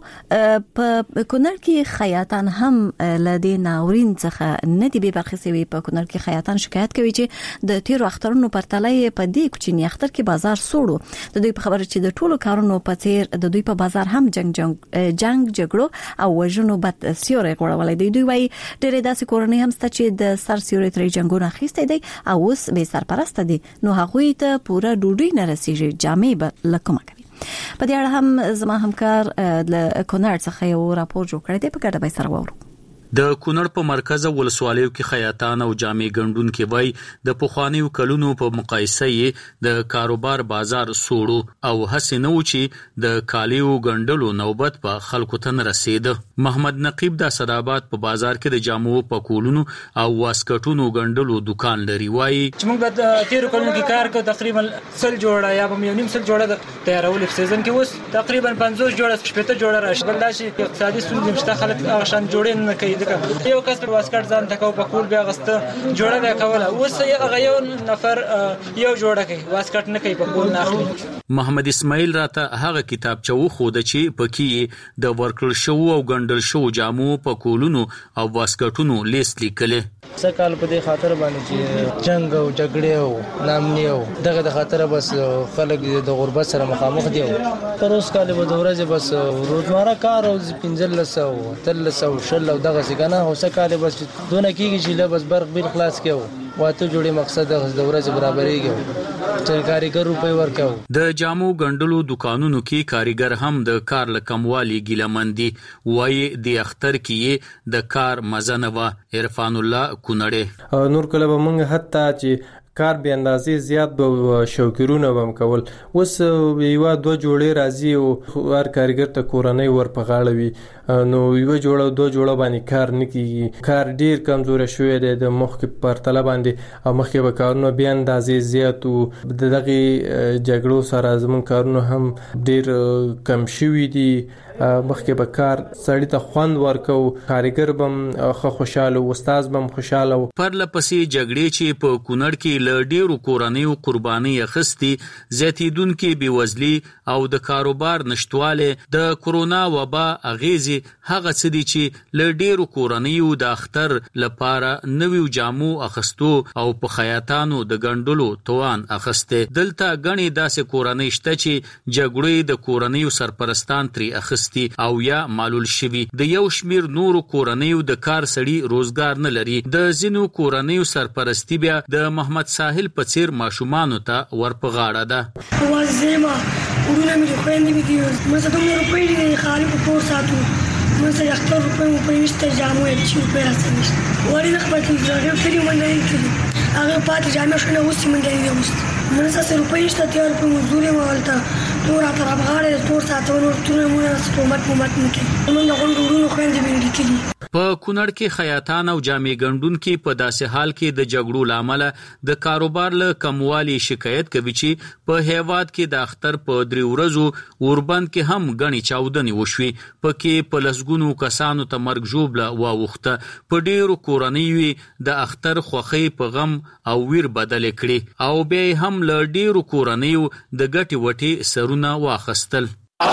Speaker 1: په کونړ کې خیاطان هم لدې ناورین څخه نه دی به برخه سوي. په کونړ کې خیاطان شکایت کوي چې د تیرو اخترونو پر تلای په دې کوچني اختر کې بازار سوړو. د دوی په خبره چې د ټولو کارونو په څیر د دوی په بازار هم جنگ جنگ جنگ جګړو او وژنو بد سیوري غوړولې دی. دوی وايي ډېر داسې کورنۍ هم ست چې د سر سیوري ترې جنگونه اخیستي دي او اوس به سرپرست دي، نو هغه ته پوره ډوډۍ نه رسیږي، جامې به لکه کوي. په دې اړه هم زما همکار د کونړ څخه یو راپور جوړ کړی دی، په ګډه به سره وورو.
Speaker 20: د کونړ په مرکز ولسوالیو کې خیاطان او جامې ګنډون کې وای د پخوانیو کلونو په مقایسه یې د کاروبار بازار سوړو او هڅه نه و چې د کالیو ګنډلو نوبت په خلکو ته رسید. محمد نقیب د صدابات په بازار کې د جامو په کولونو او واسکټونو ګنډلو دکان لري. وای
Speaker 7: چې موږ د تیر کلونو کې کار کوو، تقریبا سل جوړه یا به یو نیم سل جوړه د تیارول په سیزن کې اوس تقریبا پنځوس جوړه شپږ جوړه راشي. بل دا چې اقتصادي ستونزې مشته خلک هغه شان جوړې نه کوي. یو کس په واسکټ ځان تکاو په کول بیا غسته جوړه به کوله، اوس هغه یو نفر یو جوړه کوي، واسکټ نه کوي، په کول نه اخلي.
Speaker 20: محمد اسماعیل راته هغه کتابچه و خو د چې پکې د ورکړل شو او ګندل شو جامو په کولونو او واسکټونو لیست لیکل.
Speaker 8: سکهال په دې خاطر باندې چې جنگ او جګړې او نامني او دغه د خاطر بس خلک د غربت سره مخامخ دي. پر اوس کال په دورځ بس روزمره کار او پنځل لسو تل لسو شل او دغه څنګه هوسه کال بس دونه کیږي چې له بس برق بیل خلاص کېو واته جوړي مقصد د دورځ برابرېږي چې کاریګر روپي ورکاو.
Speaker 20: د جامو ګندلو دکانونو کې کاریګر هم د کار لکموالي ګیلمندي وای د اختر کې د کار مزنه وا. عرفان الله کونړ
Speaker 9: نور کله به موږ حتی چې کار به اندازې زیات به شوکرونه بم کول، اوس یو دو جوړې راځي او هر کارګر ته کورنۍ ور په غاړه وي، نو یو جوړه دو جوړه باندې کار نه کیږي. کار ډیر کمزور شوی دی د مخکې پر تله باندې، او مخکې به کارونه بیا اندازې زیات او د دغه جګړو سره زمون کارونه هم ډیر کم شوي دي. مخکې به کار سړی ته خوند ورکو، کارګر بم خو خوشاله، استاد بم خوشاله.
Speaker 20: پر لپسې جګړې چې په کونړ کې ل ډیرو کورنیو قرباني اخستي، زیاتیدونکو بیوزلي او د کاروبار نشټواله د کورونا وبا اغیزي هغه څه دي چې ل ډیرو کورنیو د اختر لپاره نویو جامو اخستو او په خیاطانو د ګندلو توان اخسته. دلته غني داسې کورنۍ شته چې جګړې د کورنیو سرپرستان تری اخستي او یا معلول شوي. د یو شمیر نورو کورنیو د کار سړي روزګار نه لري. د زینو کورنیو سرپرستی بیا د محمد ساحل په څیر ماشومانو ته ورپغاړه ده.
Speaker 24: وازما ورونه مې خويندې مې دي مزه دومره روپۍ دي خالي په کور ساتو مزه اختر روپۍ مو په وشته جامو یې چې په راسته وړي نه خپل ځای کړی مونږ کړی هغه پات جامې شنه اوسې مونږ یې وست مزه سره روپۍ شته تیار په مزدوري مالته تور تر بغاړه تور ساتو نور تور مونږ سپومات ممات نکي مونږ غونډو ورونو خويندې مې لیکلي.
Speaker 20: په کونړ کې خیاطان او جامې ګنډون کې په داسې حال کې د جګړو لامل د کاروبار له کموالي شکایت کوي چې په هیواد کې د اختر په درې ورځو اوربند کې هم غني چاودنې وشوي، پکې په لسګونو کسانو ته مرګ ژوبله واوخته. په ډیرو کورنیو د اختر خوخي په غم او ویر بدل کړي او بیا هم له ډیرو کورنیو د ګټي وټي سرونه واخستل.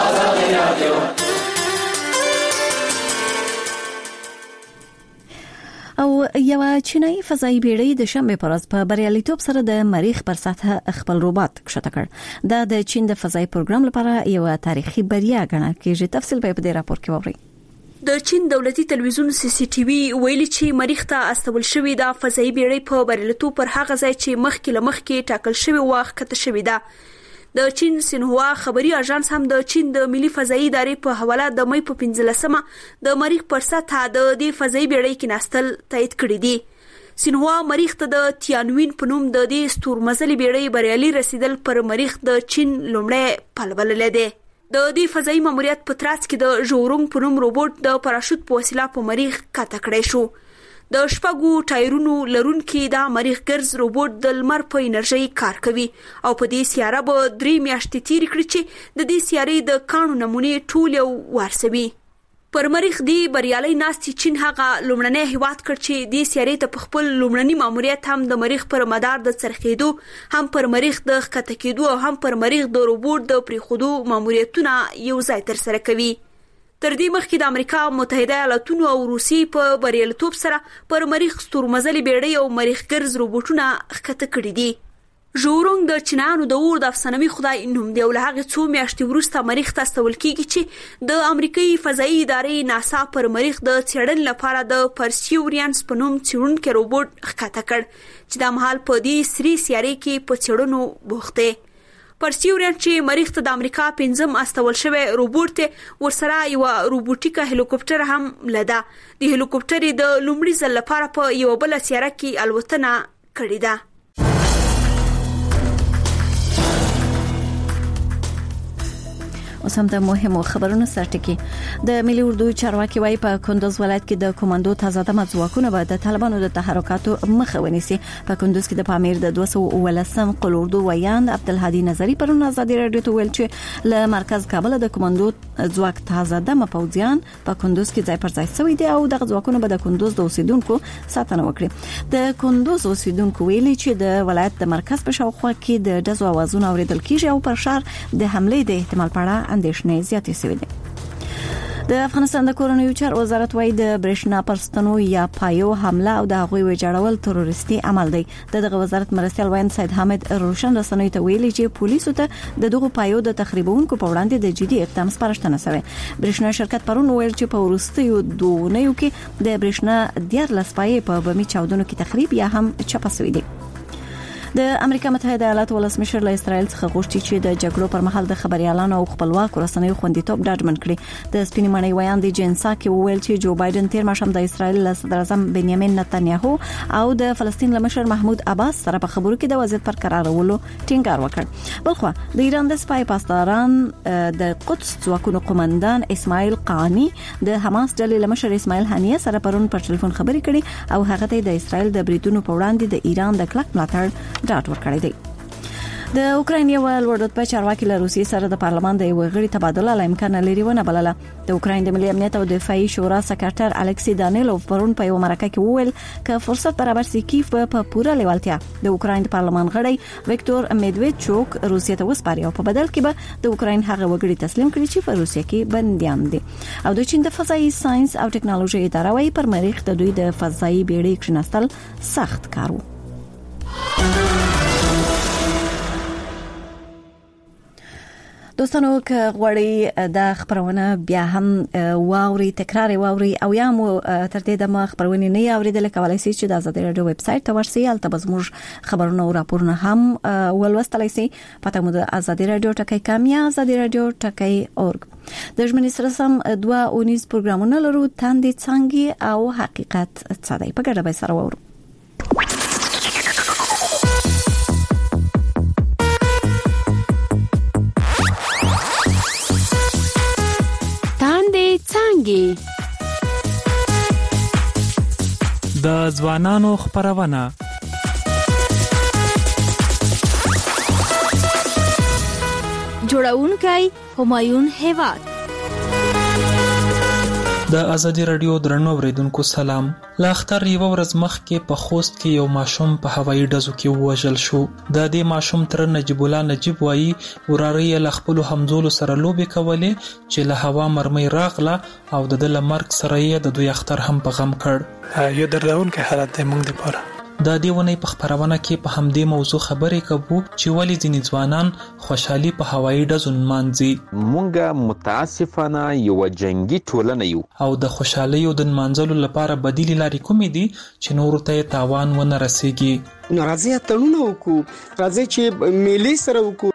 Speaker 1: او یو چینایي فضایي بیړۍ د شنبه پر ورځ په بریالیتوب سره د مریخ پر سطح خپل روبوت کښته کړ. دا د چین د فضایي پروګرام لپاره یو تاریخي بریا ګڼل کېږي. تفصیل به په دې راپور کې وورئ.
Speaker 25: د چین دولتي تلویزیون سی سی ټي وي ویلي چې مریخ ته استول شوې د فضایي بیړۍ په بریالیتوب پر هغه ځای چې مخکې لمخکې ټاکل شوی وخت کته شوې ده. د چین سینهوا خبري اژانس هم د چین د ملي فضایي ادارې په حواله د مې په پنځلسمه د مریخ پر سطح د دې فضایي بیړۍ کې ناستل تایید کړی دی. سینهوا مریخ ته د تیانوین په نوم د دې ستورمزلي بیړۍ بریالي رسیدل پر مریخ د چین لومړی پل بللی دی. د دې فضایي ماموریت په ترڅ کې د ژورونګ په نوم روبوټ د پاراشوت په وسیله په مریخ کته کړی شو. د شپږو ټایرونو لرونکي دا مریخ ګرځ روبوټ د لمر په انرژي کار کوي او په دې سیاره به درې میاشتې تیرې کړي چې د دې سیارې د کانو نمونې ټول یو وارسوي. پر مریخ دی بریالي ناستي چین هغه لومړنی هیواد کړ چې د سیارې ته په خپل لومړنی ماموریت هم د مریخ پر مدار د څرخېدو، هم پر مریخ د ښکته کېدو او هم پر مریخ د روبوټ د پریښودو ماموریتونه یو ځای ترسره کوي. تر دې مخکې د امریکا متحده ایالاتونو او روسیې په بریالیتوب سره پر مریخ ستورمزلي بیړۍ او مریخ ګرځ روبوټونه ښکته کړي دي. ژورونګ د چینایانو د اور د افسانوي خدای نوم دی او له هغې څو میاشتې وروسته مریخ ته استول کېږي چې د امریکایي فضایي ادارې ناسا پر مریخ د څېړنې لپاره د پرسیورینس په نوم څېړونکی روبوټ ښکته کړ چې دا مهال په دې سري سیارې کې په څېړنو بوخت دی. پرسیورینس چې مریخ ته د امریکا پنځم استول شوی روبوټ دی، ورسره یوه روبوټیکه هلیکوپټر هم لده. د هلیکوپټر د لومړي ځل لپاره په یوه بله سیاره کې الوتنه کړې ده.
Speaker 1: اوس هم د مهمو خبرونو سرټکی د ملي اردو چارواکي وايي په کندوز ولایت کې د کمانډو تازه دمه ځواکونه به د طالبانو د تحرکاتو مخه ونیسي. په کندوز کې د پامیر د دوه سوه ولسم قل اردو ویاند عبدالهادي نظری پرون ازادي رادیو ته ویل چې له مرکز کابل د کمانډو ځواک تازه دمه پوځیان په کندوز کې ځای پر ځای شوي دي او دغه ځواکونه به د کندوز د اوسیدونکو ساتنه وکړي. د کندوز اوسیدونکو ویلي چې د ولایت د مرکز په شاوخوا کې د ډزو اوازونه اوریدل کیږي او پر شهر د حملې د احتمال په اړه اندېښنې زیاتې شوې دي. د افغانستان د کورنیو چارو وزارت وايي د برېښنا پرستنو یا پایو حمله او د هغوی ویجاړول تروریستي عمل دی. دغه وزارت مرستیال وایند سید حامد روشن رسنوي ته ویلي چې پولیسو ته د دغه پایو د تخریبونکو په وړاندې د جدي اقدام سپارښتنه شوې. برېښنا شرکت پرون ویل چې په وروستیو دوه اونیو کې د برېښنا دیارلس پایې په بمی چاودنو کې تخریب یا هم چپه شوې دي. د امریکا متحده ایالاتو ولسمشر له اسرائیل څخه غوښتي چې د جګړو پر مهال د خبريالانو او خپلواک رسنیو خوندیتوب ډاډمن کړي. د سپینې مړۍ ویاند جنسا کې وویل چې جو بایدن تیر ماښام د اسرائیل له صدر اعظم بنیامین نتنیاهو او د فلسطین له مشر محمود عباس سره په خبرو کې د وضعیت پر قرارولو ټینګار وکړ. بلخو د ایران د سپای پاسداران د قدس ځواکونو قومندان اسماعیل قانی د حماس ډلې له مشر اسماعیل هانیه سره پرون پر ټلیفون خبرې کړې او هغه ته د اسرائیل د بریدونو په وړاندې د ایران د کلک ملاتړ ډاډ ورکړی دی. د اوکراین یو لوړ رتبه چارواکي له روسیې سره د پارلمان د یو غړي تبادله له امکان لري ونه بلله. د اوکراین د ملي امنیت او دفاعي شورا سکرټر الکسی دانیلوف پرون په یو مرکه کې وویل چې فرصت برابر سي کیف په پوره لیوالتیا د اوکراین د پارلمان غړي وکټور میدویچوک روسیې ته وسپاري او په بدل کې به د اوکراین هغه وګړي تسلیم کړي چې په روسیې کې بنديان دي. او د چین د فضایي ساينس او ټکنالوژي اداره وايي پر مریخ د دوی د فضایي بیړۍ کښیناستل سخت کار و. دوستانو که غواړئ د خبرونه بیا هم واوري تکرار واوري او یا مو تر دې د ما خبرونه نه اوریدل کولای شئ چې د آزادي رادیو ویب سټ ته ورسئ. البته بزموږ خبرونه او راپورونه هم ولوستلای شئ. پته مو د آزادي رادیو ټکی کام یا آزادي رادیو ټکی اورګ. د ژمنې سره سم دوه اونیز پروګرامونه لرو، تاندې څنګه او حقیقت څه دی. په ګډه به سره وورو.
Speaker 2: د ځوانانو خبرونه
Speaker 25: جوړونکي همایون هیواد.
Speaker 2: د ازادي رادیو درنو اوریدونکو سلام. لا اختر یو ورځ مخکې په خوست کې یو ماشوم په هوایي ډزو کې وژل شو. د دې ماشوم تر نجیب الله نجیب وایي وراره یې له خپلو همزولو سره لوبې کولې چې له هوا مرمۍ راغله او د ده له مرګ سره یې د دوی اختر هم په غم کړ.
Speaker 11: یو دردونکی حالت دی موږ دپاره.
Speaker 2: د دې ونې په خبرونه کې په همدې موضوع خبرې کوو چې ولې ځینې ځوانان خوشحالي په هوایي ډزو نمانځي.
Speaker 12: مونږ متاسفانه یو جنگي ټولنه یو
Speaker 2: او د خوشحالۍ د نمانځلو لپاره بدیلې لارې کومې دي چې نورو ته تاوان ونه رسیږي.
Speaker 13: نو راځي اتړونه وکړو، راځي چې میلې سره وکړو.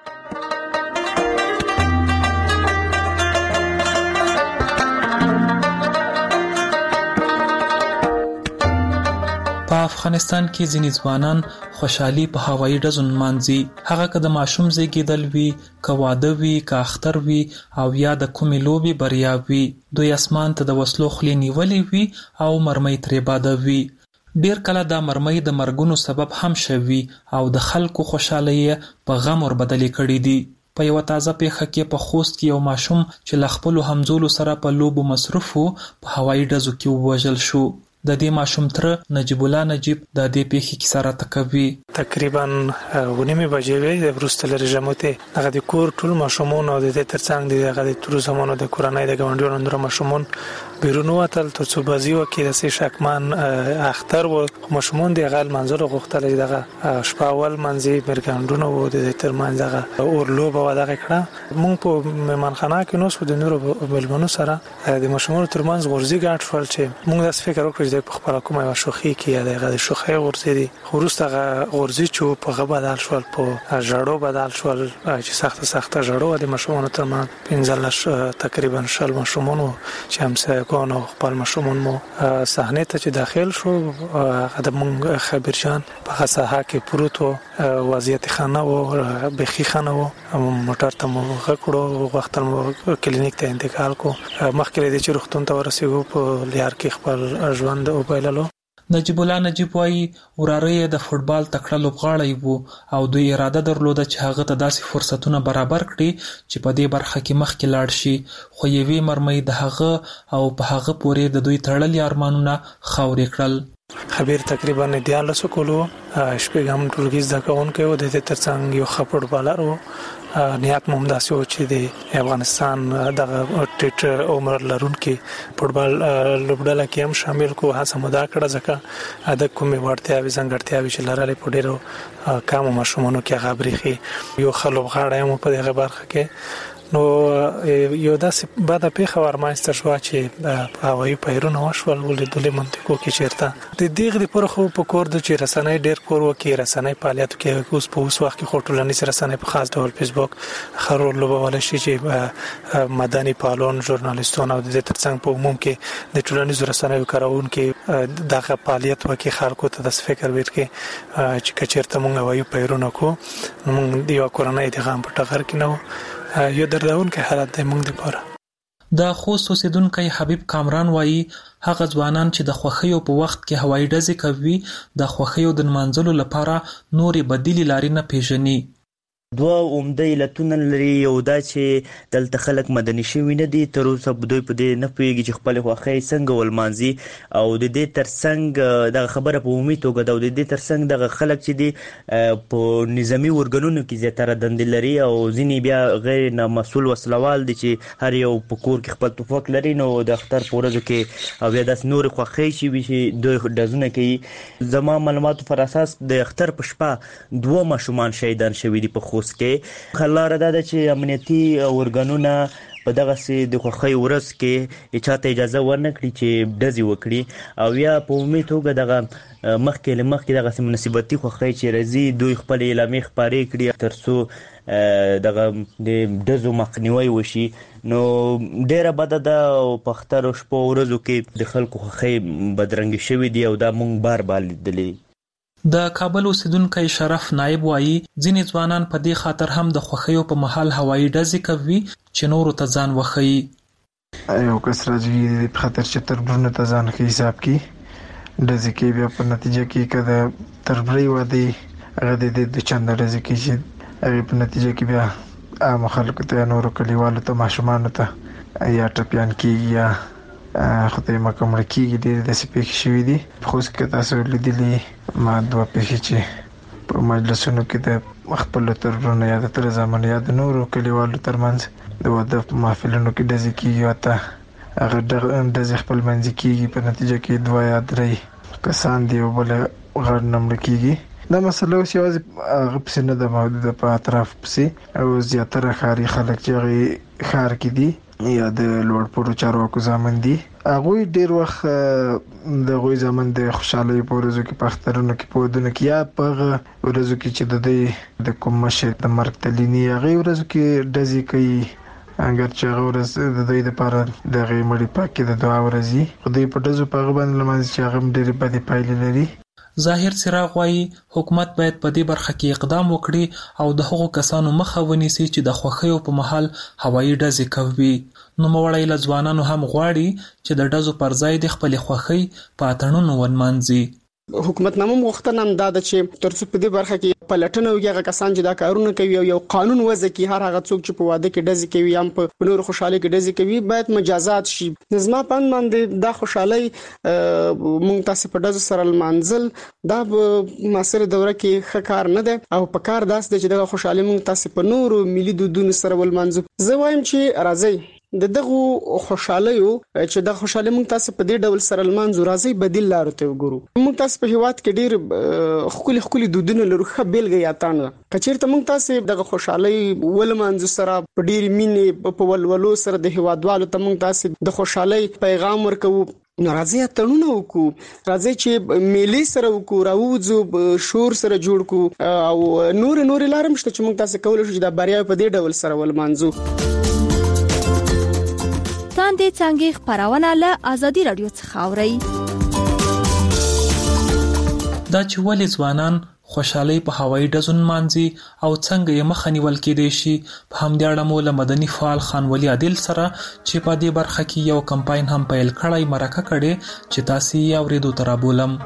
Speaker 2: په افغانستان کې ځینې ځوانان خوشحالي په هوایي ډزو نمانځي. هغه که د ماشوم زیږیدل وي، که واده وي، که اختر وي او یا د کومې لوبې بریا وي، دوی اسمان ته د وسلو خولې نیولې وي او مرمۍ ترې باده وي. ډیر کله دا مرمۍ د مرګونو سبب هم شوي او د خلکو خوشحالي په غم ور بدلې کړې دي. په یو تازه پیښه کې په خوست کې یو ماشوم چې ل خپل همزولو سره په لوبو مصروف وو په هوایي ډزو کې ووژل شو. د دې ماشوم تر نجیب الله نجیب د دې پیښې کیسه راته کوي.
Speaker 11: تقریبا ونیمه بجې وې د وروسته لري جمعته هغه د کور ټول ماشومان او د ترڅنګ د هغه د ټول زمانو د کورنۍ د ګاونډیانو اندر ماشومان بیرون وتل تر څو بازی وکړي د سې شکمن اختر و ماشومان د غل منظر غوښتل دغه شپه اول منځي برګاندونو و د ترمن دغه اورلوب و دغه کړه مونږ په مهمانخانه کې نو سود نور بلمنو سره د ماشومان ترمنځ ورزي ګټ فل چې مونږ داس فکر وکړو د خپل کومه یو شوخي کې دغه شوخي ورزي دي خروسته ورزي چې په غبا بدل شول په جړو بدل شول چې سخت سخت جړو د ماشومان ترمن پنځل تقریبا شل ماشومان چې هم سه کوو خپل ماشومان مو صحنه ته چې داخل شو قدم خبرجان په ساحه کې پروت و وضعیت خانه و بخي خانه و موټر ته مو غکړو وخت مو کلینیک ته انتقال کو مخکې د چرختون ته ورسېږو په لیار کې خپل ژوند او بایللو.
Speaker 2: نجیب الله نجیب وایي وراره یې د فوټبال تکړه لوبغاړی وو او دوی اراده درلوده چې هغه ته داسې فرصتونه برابر کړي چې په دې برخه کې مخکې لاړ شي خو یوې مرمۍ د هغه او په هغه پورې د دوی تړلي ارمانونه خاورې کړل.
Speaker 11: خبیر تقریبا دیالس کولو شپږم ټولګي زده کوونکی و د دې ترڅنګ یو ښه فوټبالر و نیت مو همداسې و چې د افغانستان دغه ټیټ عمر لرونکي فوټبال لوبډله کې هم شامل کو هڅه مو دا کړه ځکه د کومې وړتیاوې ځانګړتیاوې چې لرلې په ډېرو کمو ماشومانو کې هغه برېښي یو ښه لوبغاړی هم په دغه برخه کې نو یو داسې بده پیښه ورمنځته شوه چې په هوایي پیرونه وشول ولیدلې منطقو کې چېرته د دغه لپاره خو په کور د چې رسنۍ ډېر کور وکړي رسنۍ فعالیتو کې اوس په اوس وخت کې خو ټولنیز رسنۍ په خاص ډول فیسبوک ښه رول لوبولی شي چې مدني فعالان ژورنالیستان او د دې ترڅنګ په عموم کې د ټولنیزو رسنیو کاروونکي دغه فعالیت وکړي خلکو ته داسې فکر ورکړي چې که چېرته موږ هوایي پیرونه کوو نو موږ د یوه کورنۍ د غم په ټغر کې نه وو یو دردونکي حالت دی موږ لپاره.
Speaker 2: د خوست اوسیدونکی حبیب کامران وایي هغه ځوانان چې د خوښیو په وخت کې هوایي ډزې کوي د خوښیو د نمانځلو لپاره نورې بدیلې لارې نه پیژني.
Speaker 14: دوه عمده علتونه لري یو دا چې دلته خلک مدني شوي نه دي تر اوسه دوی په دې نه پوهېږي چې خپلې خوښۍ څنګه ولمانځي او د دې ترڅنګ دغه خبره په عمومي توګه ده او د دې ترڅنګ دغه خلک چې دي په نظامي ارګانونو کې زیاتره دندې لري او ځینې بیا غیر نامسؤل وسلوال دي چې هر یو په کور کې خپل توپک لري نو د اختر په ورځو کې او بیا داسې نورې خوښۍ چې وي چې دوی ډزونه کوي. زما معلوماتو پر اساس د اختر په شپه دوه ماشومان شهیدان شوي دي په خوست کې. خلاره دا ده چې امنیتي ارګانونه په دغسې د خوښۍ ورځ کې چاته اجازه ورنه کړي چې ډزې وکړي او یا په عمومي توګه دغه مخکې له مخکې دغسې مناسبتي خوښۍ چې راځي دوی خپلې اعلامیې خپارې کړي تر څو دغه د ډزو مخنیوی وشي. نو ډیره بده ده او په اخترو شپو ورځو کې د خلکو خوښۍ بدرنګې شوي دي او دا موږ بار بار لیدلي.
Speaker 2: د کابل اوسیدونکی شرف نایب وایي ځینې ځوانان په دې خاطر هم د خوښیو په مهال هوایي ډزې کوي چې نورو ته ځان وښیي.
Speaker 15: یو کس راځي په خاطر چې تربرونو ته ځان ښه حساب کړي ډزې کوي بیا په نتیجه کې که د تربرۍ واده هغه د دې دوه چنده ډزې کوي چې هغې په نتیجه کې بیا عامو خلکو ته نورو کلیوالو ته ماشومانو ته یا ټپیان کېږي یا خدای مکه مړه کېږي. ډېرې داسې پېښې شوي دي په خوست کې تاسو لیدلي ما دوه پېښې چې په مجلسونو کې د خپلو تربرونو یا د تره زامنو یا د نورو کلیوالو ترمنځ د واده په محفلونو کې ډزې کېږي او ته هغه ډزې خپل منځي کېږي په نتیجه کې دوه یا درې کسان دي او بله غاړه نه مړه کېږي. دا مسله اوس یوازې هغه پسې نه ده موجوده په اطراف پسې او زیاتره ښاري خلک چې هغې ښار کې دي یا د لوړپوړو چارواکو زامن دي هغوی ډېر وخت د هغوی زامن د خوشحالۍ په ورځو کې په اخترونو کې په ودونو کې یا په هغه ورځو کې چې د دوی د کوم مشر د مرګ تلیني هغې ورځو کې ډزې کوي اگر چې هغه ورځ د دوی دپاره د هغې مړي پاک کې د دعا ورځ وي خو دوی په ډزو په هغه باندې لمانځي چې هغه هم ډېرې بدې پایلې لري.
Speaker 2: ظاهر څراغ وایي حکومت باید په دې برخه کې اقدام وکړي او د هغو کسانو مخه ونیسي چې د خوښیو په مهال هوایي ډزې کوي. نوموړی له ځوانانو هم غواړي چې د ډزو پر ځای د خپلې خوښۍ په اتڼونو ونمانځي.
Speaker 13: حکومتنامه مختنه هم دا د چې ترڅو په دې برخه کې پلټنه وکړي هغه کسان چې دا کارونه کوي او یو قانون وضع کړي هر هغه څوک چې په واده کې ډزې کوي یا په نور خوشحالي کې ډزې کوي باید مجازات شي. نظم پاند باندې دا خوشحالي مونږ تاسو په ډزو سره المنزل دا په معاصره دوره کې ښه کار نه ده او په کار داس د چې د خوشحالي مونږ تاسو په نور ملي دودونو سره ولمنځو. زه وایم چې راځي د دغه خوشحالیو چې د خوشحالي مونږ تاسو په دې ډول سره المنځو راځي بدیل لارو ته وګورو. مونږ تاسو په هیواد کې ډیر خولي خولي دودونه لرو خه بیلګه یاتانه کچیرته مونږ تاسو دغه خوشحالي ولمنځو سره په ډیر مینې په ولولو سره د هیوادوالو ته مونږ تاسو د خوشحالي پیغام ورکو. نو راځي اتړونه وکړو راځي چې میلي سره وکړو راوځو شور سره جوړ کو او نور نور لارم شته چې موږ تاسو کولای شو چې د بریا په دې ډول سره ولمنځو.
Speaker 5: تاندې څنګه خبرونه له ازادي رادیو څخه اوري
Speaker 2: دا چې ولې ځوانان خوشحالي په هوایي ډزون مانځي او څنګه یې مخه نیول کېدای شي په همدې اړه مو له مدني فعال خان ولي عادل سره چې په دې برخه کې یو کمپاین هم پیل کړی مرکه کړي چې تاسو یې اورېدو ته رابولم.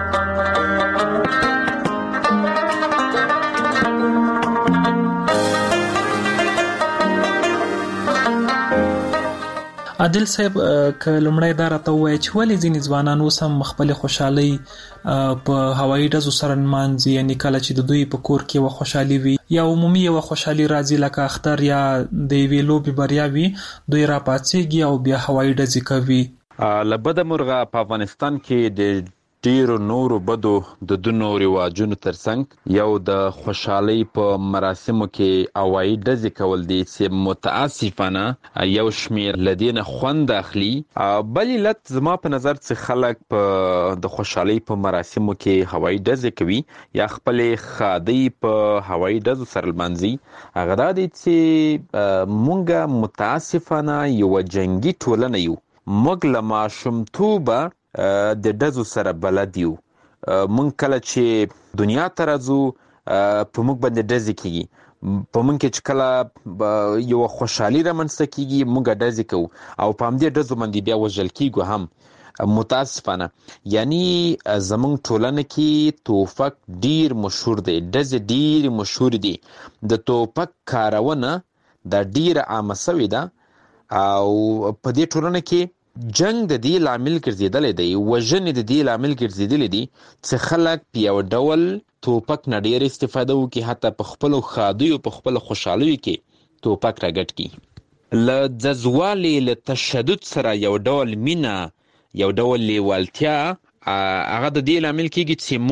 Speaker 2: عادل صاحب ک لمړی دا راته وایي چې ولې ځینې ځوانان اوس هم خپل خوشحالي په هوایي ډزو سره نمانځي یعنی کله چې د دوی په کور کې و خوشحالي وي یا عمومي و خوشحالي راځي لکه اختر یا د یوې لوبې بریا وي دوی را پاتېږي او بیا هوایي ډزې کوي.
Speaker 12: له بده مرغه په افغانستان کې د ډیرو نورو بدو د دونو رواجونو ترڅنګ یو د خوشحالي په مراسمو کې هوایي ډزې کول دي چې متاسفانه یو شمیر لدینه خوند اخلي. بل علت زما په نظر چې خلک په د خوشحالي په مراسمو کې هوایي ډزې کوي یا خپل خادي په هوایي ډزو سره لمانځي هغه دا دي چې مونږه متاسفانه یو جنگي ټولنه یو. موږ له ماشومتوبه د ډزو سره بلد یو. مونږ کله چې دنیا ته راځو په موږ باندې ډزې کېږي په موږ کې چې کله یو خوشحالي رامنځته کېږي موږ ډزې کوو او په همدې ډزو باندې بیا وژل کېږو هم متاسفانه. یعنی زمونږ ټولنه کې توپک ډیر مشهور دی ډزې ډیر مشهور دي. د توپک کارونه دا ډیر عامه شوې ده او په دې ټولنه کې جنگ د دې لامل ګرځیدلې دی وژنې د دې لامل ګرځیدلې دي چې خلک په یو ډول توپک نه ډیر استفاده وکړي حتی په خپل خادیو په خپل خوشحالۍ کې توپک راګټ کړي. له ځزوالي له تشدد سره یو ډول مینا یو ډول لیوالتیا هغه د دې لامل کېږي چې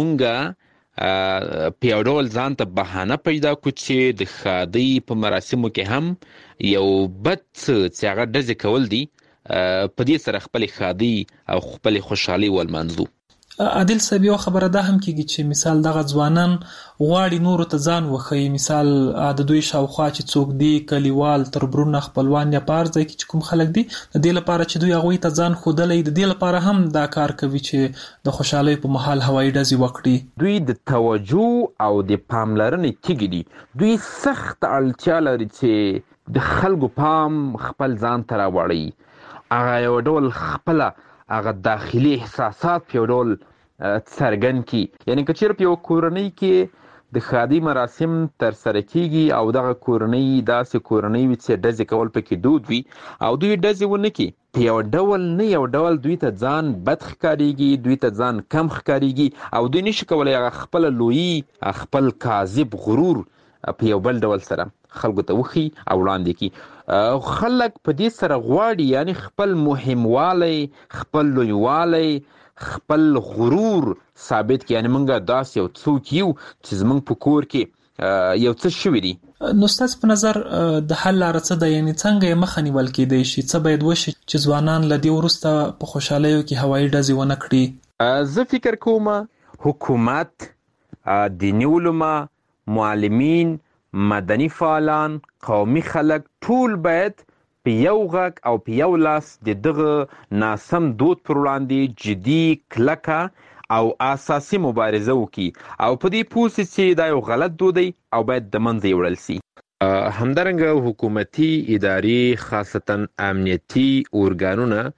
Speaker 12: مونږه په یو ډول ځان ته بهانه پیدا کړو چې د خادي په مراسمو کې هم یو بد چې هغه ډزې کول دي په دې سره خپل خادي او خپل خوشحالي ولمنځو.
Speaker 2: عادل صاحب یو خبره ده هم کېږي چې مثال دغه ځوانان غواړي نورو ته ځان وښیي مثال د دوی شاوخوا چې څوک دي کلیوال تربرونه خپلوان یا په هر ځای کې چې کوم خلک دي د دې لپاره چې دوی هغوی ته ځان ښودلی د دې لپاره هم دا کار کوي چې د خوشحالۍ په مهال هوایي ډزې وکړي.
Speaker 12: دوی د توجه او د پاملرنې تیږي دي. دوی سخت اړتیا لري چې د خلکو پام خپل ځان ته راوړي. هغه یو ډول خپل هغه داخلي احساسات په یو ډول څرګند کی. یعنی که چیرې په یو کورنۍ کې د خادي مراسم تر سره کیږي او دغه کورنۍ داسې کورنۍ وي چې ډزې کول پکې دود وي او دوی ډزې ونه کړي په یو ډول نه یو ډول دوی ته ځان بد ښکارېږي دوی ته ځان کم ښکارېږي او دوی نشي کولی هغه خپله لویي خپل کاذب غرور په یو بل ډول سره خلکو ته وخی او وړاندې کی. خلک په دې سره غواړي یعنی خپل مهموالی خپل لویوالی خپل غرور ثابت کی. یعنی منګه داس یو څوک یو چې زمونږ په کور کې یو څه شوي دي.
Speaker 2: نو ستاسو په نظر د حل لاره څه ده یعنی څنګه یې مخه نیول کېدای شي څه باید وشي چې ځوانان له دې وروسته په خوشحالیو کې هوایي ډزې ونه کړي؟
Speaker 12: زه فکر کوم حکومت دیني علما معلمین مدني فعالان قومي خلک ټول باید په یو غږ او په یو لاس د دغه ناسم دود پر وړاندې جدي کلکه او اساسي مبارزه وکړي او په دې پوه سي چې دا یو غلط دود دی او باید د منځه یې وړل سي. همدارنګه حکومتي ادارې خاصتا امنیتي ارګانونه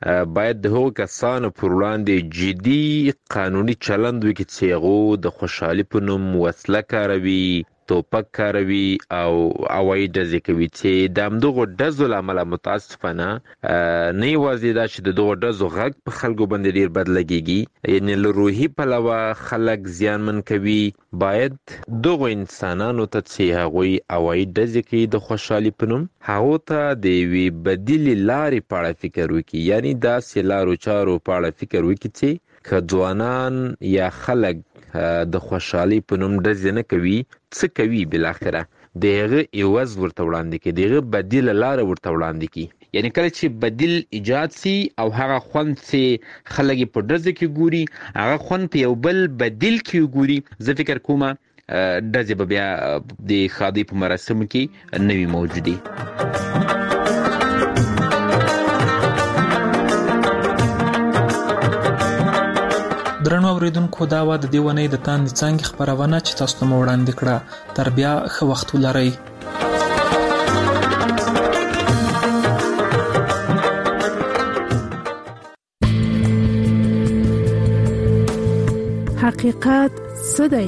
Speaker 12: باید د هغو کسانو پر وړاندې جدي قانوني چلند وکړي چې هغوی د خوشحالي په نوم وسله کاروي، توپک کاروي او هوایي ډزې کوي، چې د همدغو ډزو له امله متاسفانه نه یوازې دا چې د دغو ډزو غږ په خلکو باندې ډېر بد لګېږي، یعنې له روحي پلوه خلک زیانمن کوي. باید دغو انسانانو ته چې هغوی هوایي ډزې کوي د خوشحالي په نوم، هغو ته د یوې بدیلې لارې په اړه فکر وکړي، یعنې داسې لارو چارو په اړه فکر وکړي چې که ځوانان یا خلک د خوشحالي په نوم ډزې نه کوي، څه کوي بالاخره د هغه عوض ورته وړاندې کړي، د هغه بدیله لاره ورته وړاندې کړي. یعنی کله چې بدیل ایجاد سي او هغه خوند چې خلک په ډزې کې ګوري هغه خوند په یو بل بدیل کې ګوري، زه فکر کوم ډزې به بیا د ښادۍ په مراسمو کې نه وي موجودي.
Speaker 2: درنو اوریدونکو، دا وه د دې ونې د تاندې څانګې خپرونه چې تاسو ته مو وړاندې کړه. تر بیا ښه وخت ولرئ.
Speaker 16: حقیقت څه دی؟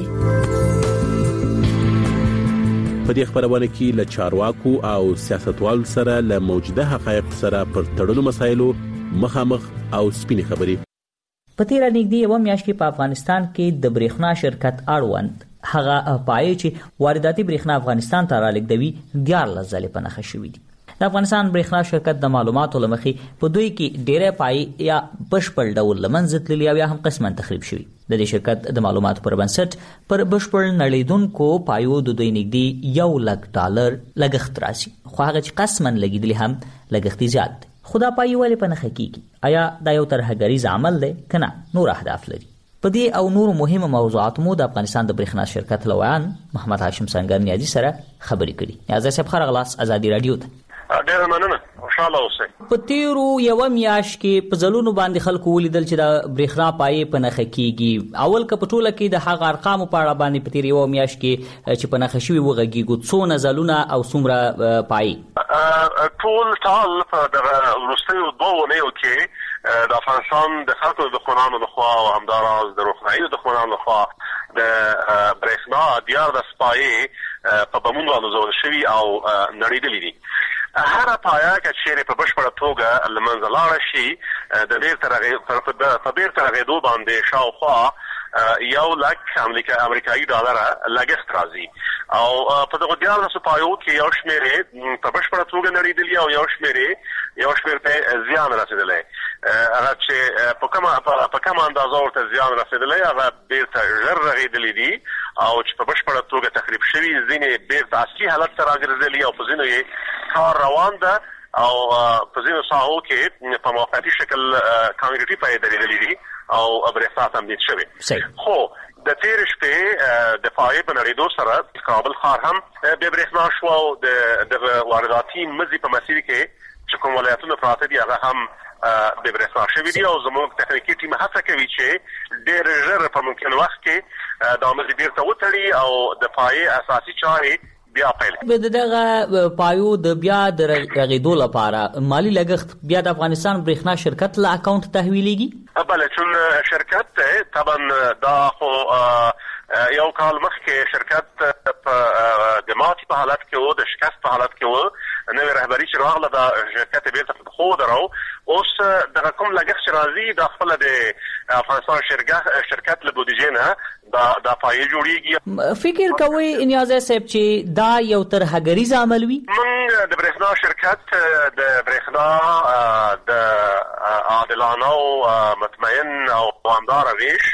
Speaker 17: په دې خبرونه کې له چارواکو او سیاستوالو سره له موجوده حقایق سره پر تړلو مسایلو مخامخ او سپینې خبرې.
Speaker 18: په تیره نږدې یوه میاشت کې په افغانستان کې د برېښنا شرکت اړوند هغه پایې چې وارداتي برېښنا افغانستان ته رالیږدوي دیارلس ځلې په نښه شوي دي. د افغانستان برېښنا شرکت د معلوماتو له مخې په دوی کې ډېری پایې یا بشپړ ډول له منځه تللي او یا هم قسما تخریب شوي. د دې شرکت د معلوماتو پر بنسټ پر بشپړ نړیدونکو پایو د دوی نږدې یو لک ډالر لګښت راسي، خو هغه چې قسما لګېدلي هم لګښت زیات دی. خو دا پایې ولې په نښه کېږي؟ آیا دا یو ترهګریز عمل دی که نه نور اهداف لري؟ په دې او نورو مهمو موضوعاتو مو د افغانستان د برېښنا شرکت لویان محمد هاشم سنگر نیازي سره خبرې کړي. نیازي صاحب ښه راغلاست ازادي راډیو ته.
Speaker 19: ډېره مننه، خوشحاله اوسئ.
Speaker 18: په تیرو یوه میاشت کې په ځلونو باندې خلکو ولیدل چې د برېښنا پایې په نښه کېږي. اول که په ټوله کې د هغه ارقامو په اړه باندې په تیر یوه میاشت کې چې په نښه شوي وغږېږو، څونه ځلونه او څومره پایې؟
Speaker 19: ټول ټال په دغه وروستیو دوو اونیو کې د افغانستان د خلکو د دښمنانو لخوا او همداراز د روښنایي دښمنانو لخوا د برېښنا دیارلس پایې په بمونو الوزول شوي او نړېدلي دي. هره پایه که چیرې په بشپړه توګه له منځه لاړه شي د په بیرته رغېدو باندې شاوخوا یو لک امریکایي ډالره لګښت راځي او په دغو دیارلسو پایو کې یو شمېر یې په بشپړه توګه نړېدلي او یو شمېر یې یو شمېر ته زیان رسېدلی. هغه چې په کومه په کومه اندازه ورته زیان رسېدلی هغه بیرته ژر رغېدلي دي او چې په بشپړه توګه تخریب شوي، ځینې بیرته اصلي حالت ته راګرځېدلي او په ځینو یې کار روان ده او په ځینو ساحو کې په موقعتي شکل کانکریټي پایې درېدلي دي او برېښنا تمدید شوې. خو د تېرې شپې د پایې په نړېدو سره کابل ښار هم بې برېښنا شو او د دغه وارداتي مزي په مسیر کې چې کوم ولایتونه پراته دي هغه هم بې برېښنا شوي دي او زموږ تخنیکي ټیم هڅه کوي چې ډېر ژر په ممکن وخت کې دا مزي بیرته وتړي او د پایې اساسي چارې بیا پیل
Speaker 18: کړي. د دغه پایو د بیا د رغېدو لپاره مالي لګښت بیا د افغانستان برېښنا شرکت له اکاونټ تحویلېږي؟
Speaker 19: بله، چون شرکت طبعا دا خو یو کال مخکې شرکت په د ماتې په حالت کې و، د شکست په حالت کې و. نوې رهبري چې راغله دا شرکت بیرته په پښو ودرو. اوس دغه کوم لګښت چې راځي دا خپله د افغانستان شرکت له بودیجې نه دا دا پایې جوړېږي.
Speaker 18: فکر کوئ نیازی صاحب چې دا یو ترهګریز عمل وي؟
Speaker 19: موږ د برېښنا شرکت د برېښنا د عادلانه او مطمئن او دوامداره ویش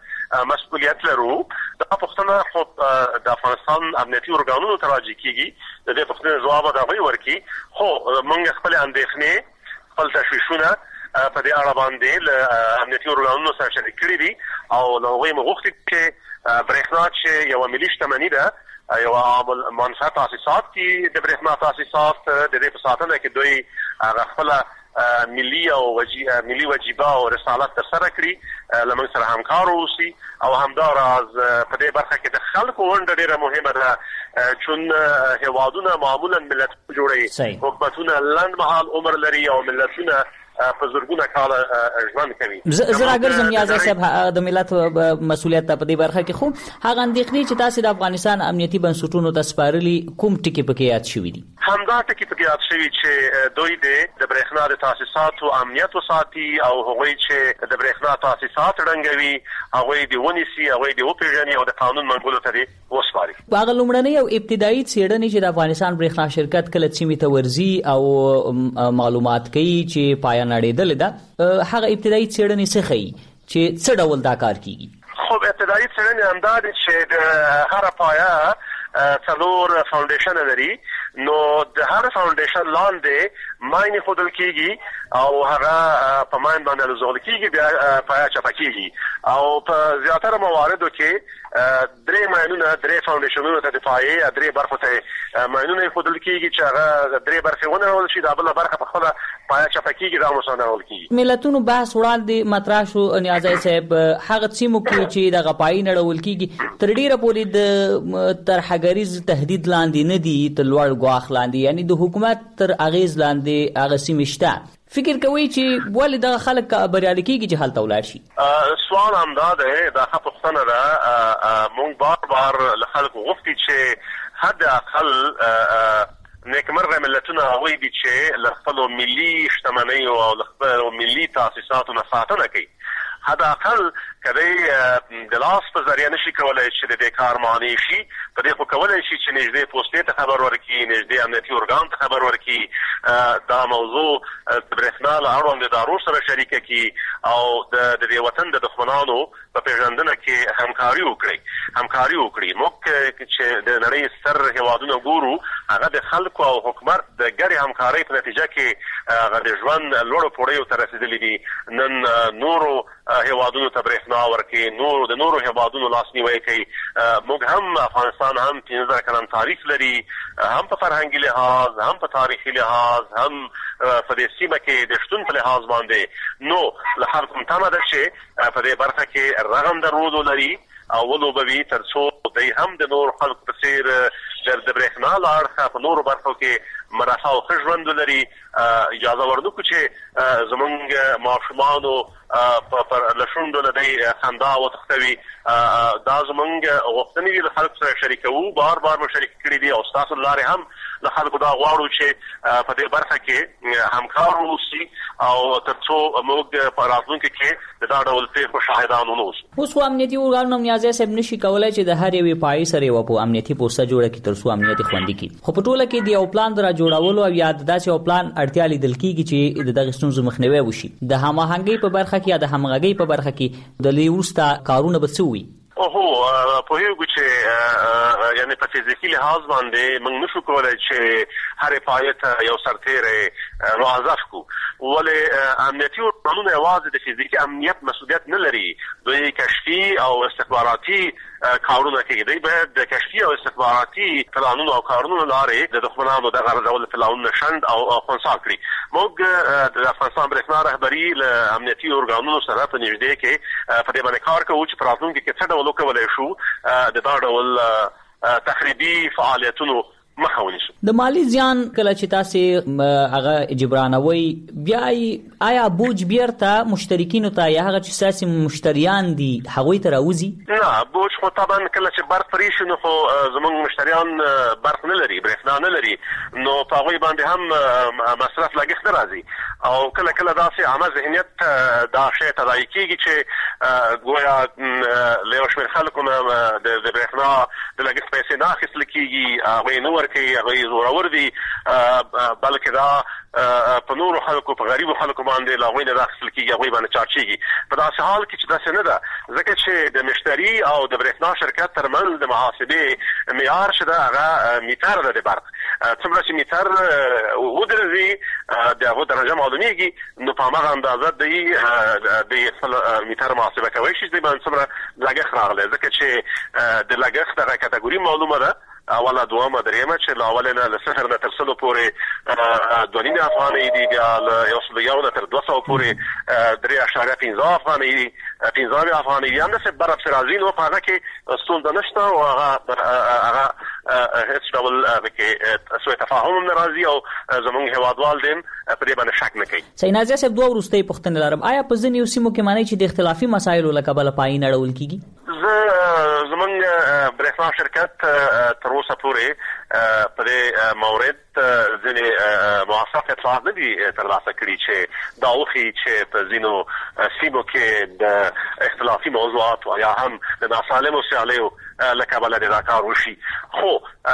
Speaker 19: مسؤلیت لرو. دا پوښتنه خو د افغانستان امنیتي ارګانونو ته راجع کېږي، د دې پوښتنې ځواب به هغوی ورکړي. خو موږ خپلې اندېښنې خپل تشویشونه په دې اړه باندې له امنیتي ارګانونو سره شریک کړي دي او له هغوی مو غوښتي چې برېښنا چې یوه ملي شتمني ده، یوه منفعه تاسیسات دي د برېښنا تاسیسات، د دې په ساتنه کې دوی هغه خپله ملي او ملي وجیبه او رسالت ترسره کړي، له موږ سره همکار واوسي او همداراز په دې برخه کې د خلکو ونډه ډېره مهمه ده، چون هېوادونه معمولا ملتونه جوړوي، حکومتونه لنډ مهال عمر لري او ملتونه په زرګونه کاله ژوند کوي.
Speaker 18: زه راګرځم نیازی صاحب د ملت مسؤلیت په دې برخه کې، خو هغه اندېښنې چې تاسو د افغانستان امنیتي بنسټونو ته سپارلي کوم ټکي پکې یاد شوي دي؟
Speaker 19: همدا ټکي پکې یاد شوي چې دوی د برېښنا د تاسیساتو امنیت وساتي او هغوی چې د برېښنا تاسیسات ړنګوي هغوی دې ونیسي، هغوی دې وپېژني او د قانون منګولو ته دې وسپاري.
Speaker 18: په هغه لومړنۍ او ابتدایي څېړنې چې د افغانستان برېښنا شرکت کله سیمې ته ورځي او معلومات کوي چې پایه نړېدلې ده، هغه ابتدایي څېړنې څه ښیي چې څه ډول دا کار کیږي؟
Speaker 19: خب ابتدایي څېړنې همدا دي چې د هره پایه څلور فاونډیشن لري، نو د هر فاونډیشن لاندې ماین ښودل کیږي او هغه په ماین باندې لزول کیږي، بیا پایه چپه کیږي او په زیاتره مواردو کې درې ماینونه درې فاونډیشنونو ته د پایې درې برخو ته ماینونه ښودل کیږي چې هغه درې برخې ونړول شي، دا بله برخه په خپله پایه چپه کیږي، دا هم ورسره نړول کیږي.
Speaker 18: ملتونو بحث وړاندې مطرح شو نیازی صاحب، هغه سیمو کې چې دغه پایې نړول کیږي تر ډیره پورې د ترهګریز تهدید لاندې نه دي، تر لوړ ګواښ لاندې، یعنی د حکومت تر اغیز لاندې هغه سیمې شته. فکر کوي چې ولې دغه خلک بریالي کیږي چې هلته ولاړ شي؟
Speaker 19: سوال همدا دی، دا ښه پوښتنه ده. موږ بار بار له خلکو غوښتي چې حد اقل نیکمرغه ملتونه هغوی دي چې له خپلو ملي شتمنیو او له خپلو ملي تاسیساتو نه ساتنه کوي. حد اقل کدی د لاس په ذریعه نشي کولای چې د دې کار معنی شي، په دې خو کولای شي چې نږدې پوستې ته خبر ورکړي، نږدې امنیتي ارګان ته خبر ورکړي، دا موضوع د برېښنا له اړوند ادارو سره شریکه کړي او د دې وطن د دښمنانو په پېژندنه کې همکاري وکړي همکاري وکړي. موږ چې د نړۍ ستر هېوادونه ګورو، هغه د خلکو او حکومت د ګډې همکارۍ په نتیجه کې هغه د ژوند لوړو پوړیو ته رسېدلي دي. نن نورو هېوادونو ته برېښنا ورکړي، نور د نورو هېوادونو لاسنیوی کوي. موږ هم افغانستان هم پنځه زره کلن تاریخ لري، هم په فرهنګي لحاظ، هم په تاریخي لحاظ، هم په دې سیمه کې د شتون په لحاظ باندې. نو له خلکو تمه ده چې په دې برخه کې رغم درلود ولري او ولوبوي تر څو دوی هم د نور خلکو په څېر د برېښنا له اړخه په نورو برخو کې مرفه او ښه ژوند ولري. اجازه ورنکړو چې زموږ ماشومانو له شونډو نه دی خندا وتښتوي. دا زموږ غوښتنې دي، له خلکو سره شریکوو، بار بار مو شریک کړي دي او ستاسو له لارې هم له خلکو دا غواړو چې په دې برخه کې همکار واوسي او تر څو موږ په راتلونکي کې د دا ډول پیښو شاهدان ونه اوسو.
Speaker 18: اوس خو امنیتي ارګانونه نیازی صاحب نشي کولی چې د هر یوې پایې سره یوه په امنیتي پوسته جوړه کړي تر څو امنیت خوندي کړي، خو په ټوله کې د یو پلان د راجوړولو او یا د داسې یو پلان اړتیا لیدل کېږي چې د دغې ستونزو مخنیوی وشي. د هماهنګۍ په برخه کې یا د همغږۍ په برخه کې د لې وروسته کارونه به څه وي؟
Speaker 19: اوهو پوهېږو چې یعنې په فزیکي لحاظ باندې موږ نشو کولی چې هرې پایې ته یو سرتیری موظف کړو، ولې امنیتي ارګانونه یوازې د فزیکي امنیت مسؤلیت نه لري، دوی کشفي او استخباراتي کارونه کوي. دوی باید د کشفي او استخباراتي پلانونو او کارونو لارې د دښمنانو دغه ډول پلانونه شنډ او خنثی کړي. موږ د افغانستان برېښنا رهبري له امنیتي ارګانونو سره په نږدې کې په دې باندې کار کوو چې په راتلونکي کې څه ډول وکولی شو د دا ډول تخریبي فعالیتونو مخه ونیسو.
Speaker 18: د مالی زیان کله چې تاسې هغه جبرانوي، بیا آیا بوج بیرته مشترکینو ته یا هغه چې ستاسې مشتریان دي هغوی ته راوځي؟
Speaker 19: نه، بوج خو طبعا کله چې برق پرې شي نو خو زموږ مشتریان برق نه لري، برېښنا نه لري، نو په هغوی باندې هم مصرف لګښت نه راځي او کله کله داسې عامه ذهنیت دا شی تداعي کېږي چې ګویا له یو شمېر خلکو نه د برېښنا د لګښت پیسې نه اخیستل کېږي، هغوی نه ورکوي، هغوی زورور دي، بلکې دا په نورو خلکو په غریبو خلکو باندې له هغوی نه راخیستل کېږي، هغوی باندې چارجېږي. په داسې حال کې چې داسې نه ده، ځکه چې د مشتري او د برېښنا شرکت ترمنځ د محاسبې معیار چې ده هغه میټر ده د برق. څومره چې میټر ودرځي د هغو درجه معلومیږي، نو په هماغه اندازه دوی د خپل میټر محاسبه کولی شي چې دوی باندې څومره لګښت راغلی، ځکه چې د لګښت دغه کټګوري معلومه ده، اوله دومه درېیمه چې له اولې نه له صفر نه تر سلو پورې دوه نیمې افغانۍ دي، بیا له یو سلو یو نه تر دوه سوه پورې درې اعشاریه پنځه افغانۍ دي، پنځه افغانۍ دي. همداسې بره پسې راځي، نو په هغه کې ستونزه نشته او هغه هغه هیڅ ډول کې سوء تفاهم ناراضي او زمونږ هوادوال دین په دې باندې شک نه کوي.
Speaker 18: سینازیا صاحب دوه ورستۍ پوښتنې لرم. آیا په ځینې سیمو کې معنی چې د اختلافي مسایلو لکه بل پای نه اړول کیږي؟
Speaker 19: زه زمونږ برېښنا شرکت تر اوسه پورې په دې مورد ځینې موثق اطلاعات نه دي ترلاسه کړي چې دا وښیي چې په ځینو سیمو کې د اختلافي موضوعات یا هم د ناسالمو سیالیو له کبله د دا کار وشي. خو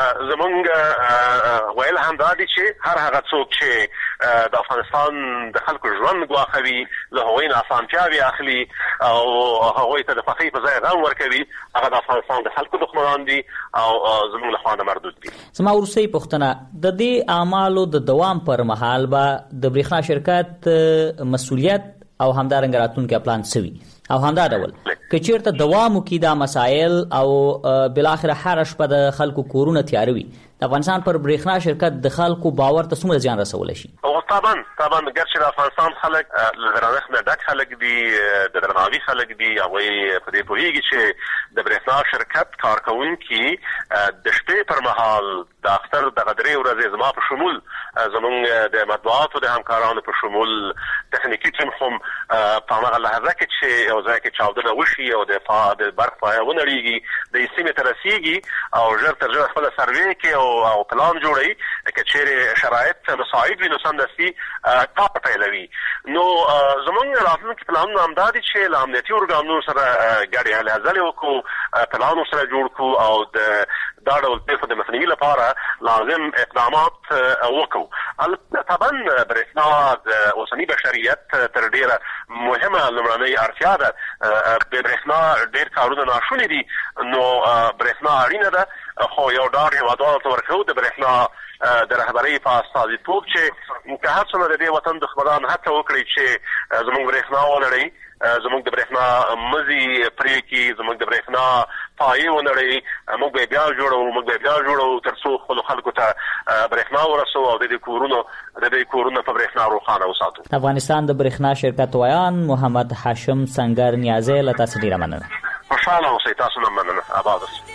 Speaker 19: زمونږ ویل هم دا دي چې هر هغه څوک چې د افغانستان د خلکو ژوند ګواښوي له هغوی نه اسانتیاوې اخلي او هغوی ته د خوښۍ په ځای غم ورکوي هغه د افغانستان د خلکو دښمنان دي او زمونږ له خوا نه مردود دي.
Speaker 18: زما وروستۍ پوښتنه د دې اعمالو د دوام پر مهال به د برېښنا شرکت مسؤلیت او همدارنګه راتلونکی پلان سوي او همدا ډول که چیرته دوام وکړي دا مسایل او بالاخره هر شپه د خلکو کورونه تیاروي د افغانستان پر برېښنا شرکت د خلکو باور ته څومره زیان رسولی شي؟
Speaker 19: او طبعا طبعا ګرچې د افغانستان خلک له درنښت نه ډک خلک دي، د درناوي خلک دي، هغوی په دې پوهېږي چې د برېښنا شرکت کارکوونکي د شپې پر مهال د اختر دغه درې ورځې زما په شمول زمونږ د مطبوعاتو د همکارانو په شمول تخنیکي ټیم هم په هماغه لحظه کې چې یو ځای کې چاودنه وشي او د برق پایه ونړېږي د سیمې ته رسېږي او ژر تر ژره خپله سروې کې او او پلان جوړوي که چیرې شرایط مساعد وي نو سمدستي کار پیلوي. نو زمونږ راتلونکي پلانونه همدا دي چې له امنیتي ارګانونو سره ګډې هلې ځلې وکړو، پلان ورسره جوړ کړو او د دا ډول پیښو د مخنیوي لپاره لازم اقدامات وکړو. البته طبعا برېښنا د اوسني بشریت تر ډېره مهمه لومړنۍ اړتیا ده. برېښنا ډېر کارونه ناشوني دي نو برېښنا اړینه ده، خو یو ډار هېوادوالو ته ورکوو د برېښنا د رهبرۍ په استازیتوب چې که هر څومره د دې وطن دښمنان هڅه وکړي چې زموږ برېښنا ونړوي، زموږ د برېښنا مزي پرې کړي، زموږ د برېښنا پایې ونړوي، موږ به بیا جوړوو موږ به بیا جوړوو تر څو خپلو خلکو ته برېښنا ورسوو او د دې کورونو د دې کورونه په برېښنا روښانه وساتو.
Speaker 18: افغانستان د برېښنا شرکت ویان محمد هاشم سنگر نیازی له تاسو ډېره مننه.
Speaker 19: خوشحاله اوسئ، تاسو نه مننه. آباد اوسئ.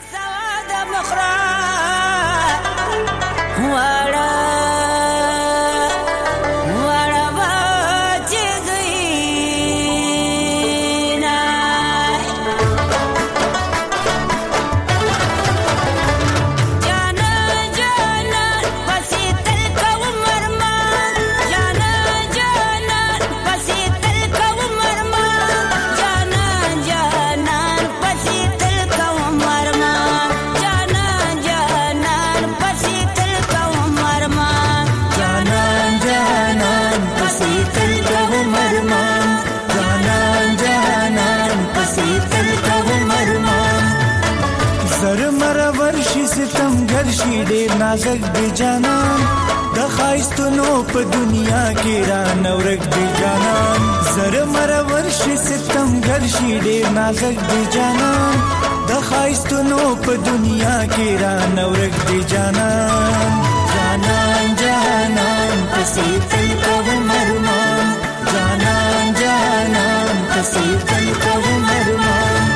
Speaker 3: شي ډېر نازک دی جانان د ښایستونو په دنیا کې را نورک دی جانان زر مرور شي ستمګر شي ډېر نازک دی جانان د ښایستونو په دنیا کې را نورک دی جانان جانان جانان پسې تل کوم ارمان جانان جانان پسې تل کوم ارمان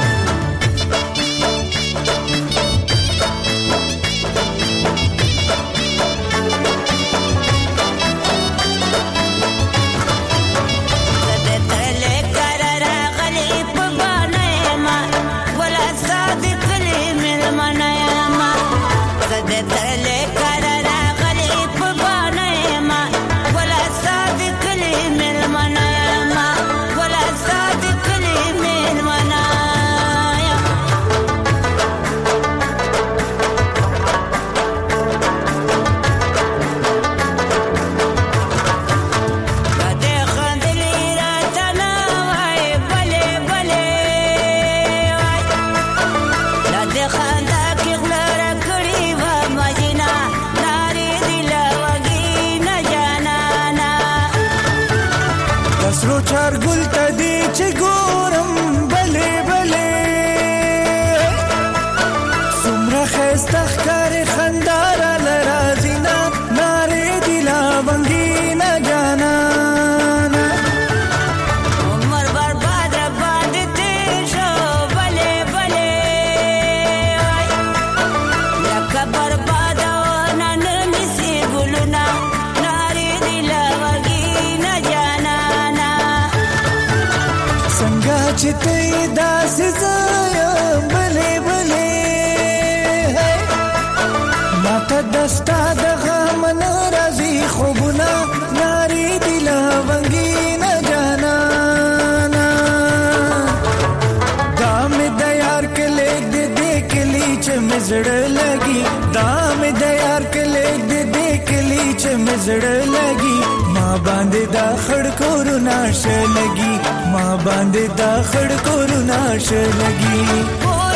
Speaker 3: چې داسې ځای بلې بلې ماته دستا د غم ناراضي خوبونه ناري دي لونګي نه جانانا دا مې د یار کله دې دې کلی چې مزړه لګي دا مې د یار کله دې دې کلی چې مزړه لګي ما باندې دا خړ کورونه ش لګي ما باندې دا خړ کورونه ش لګي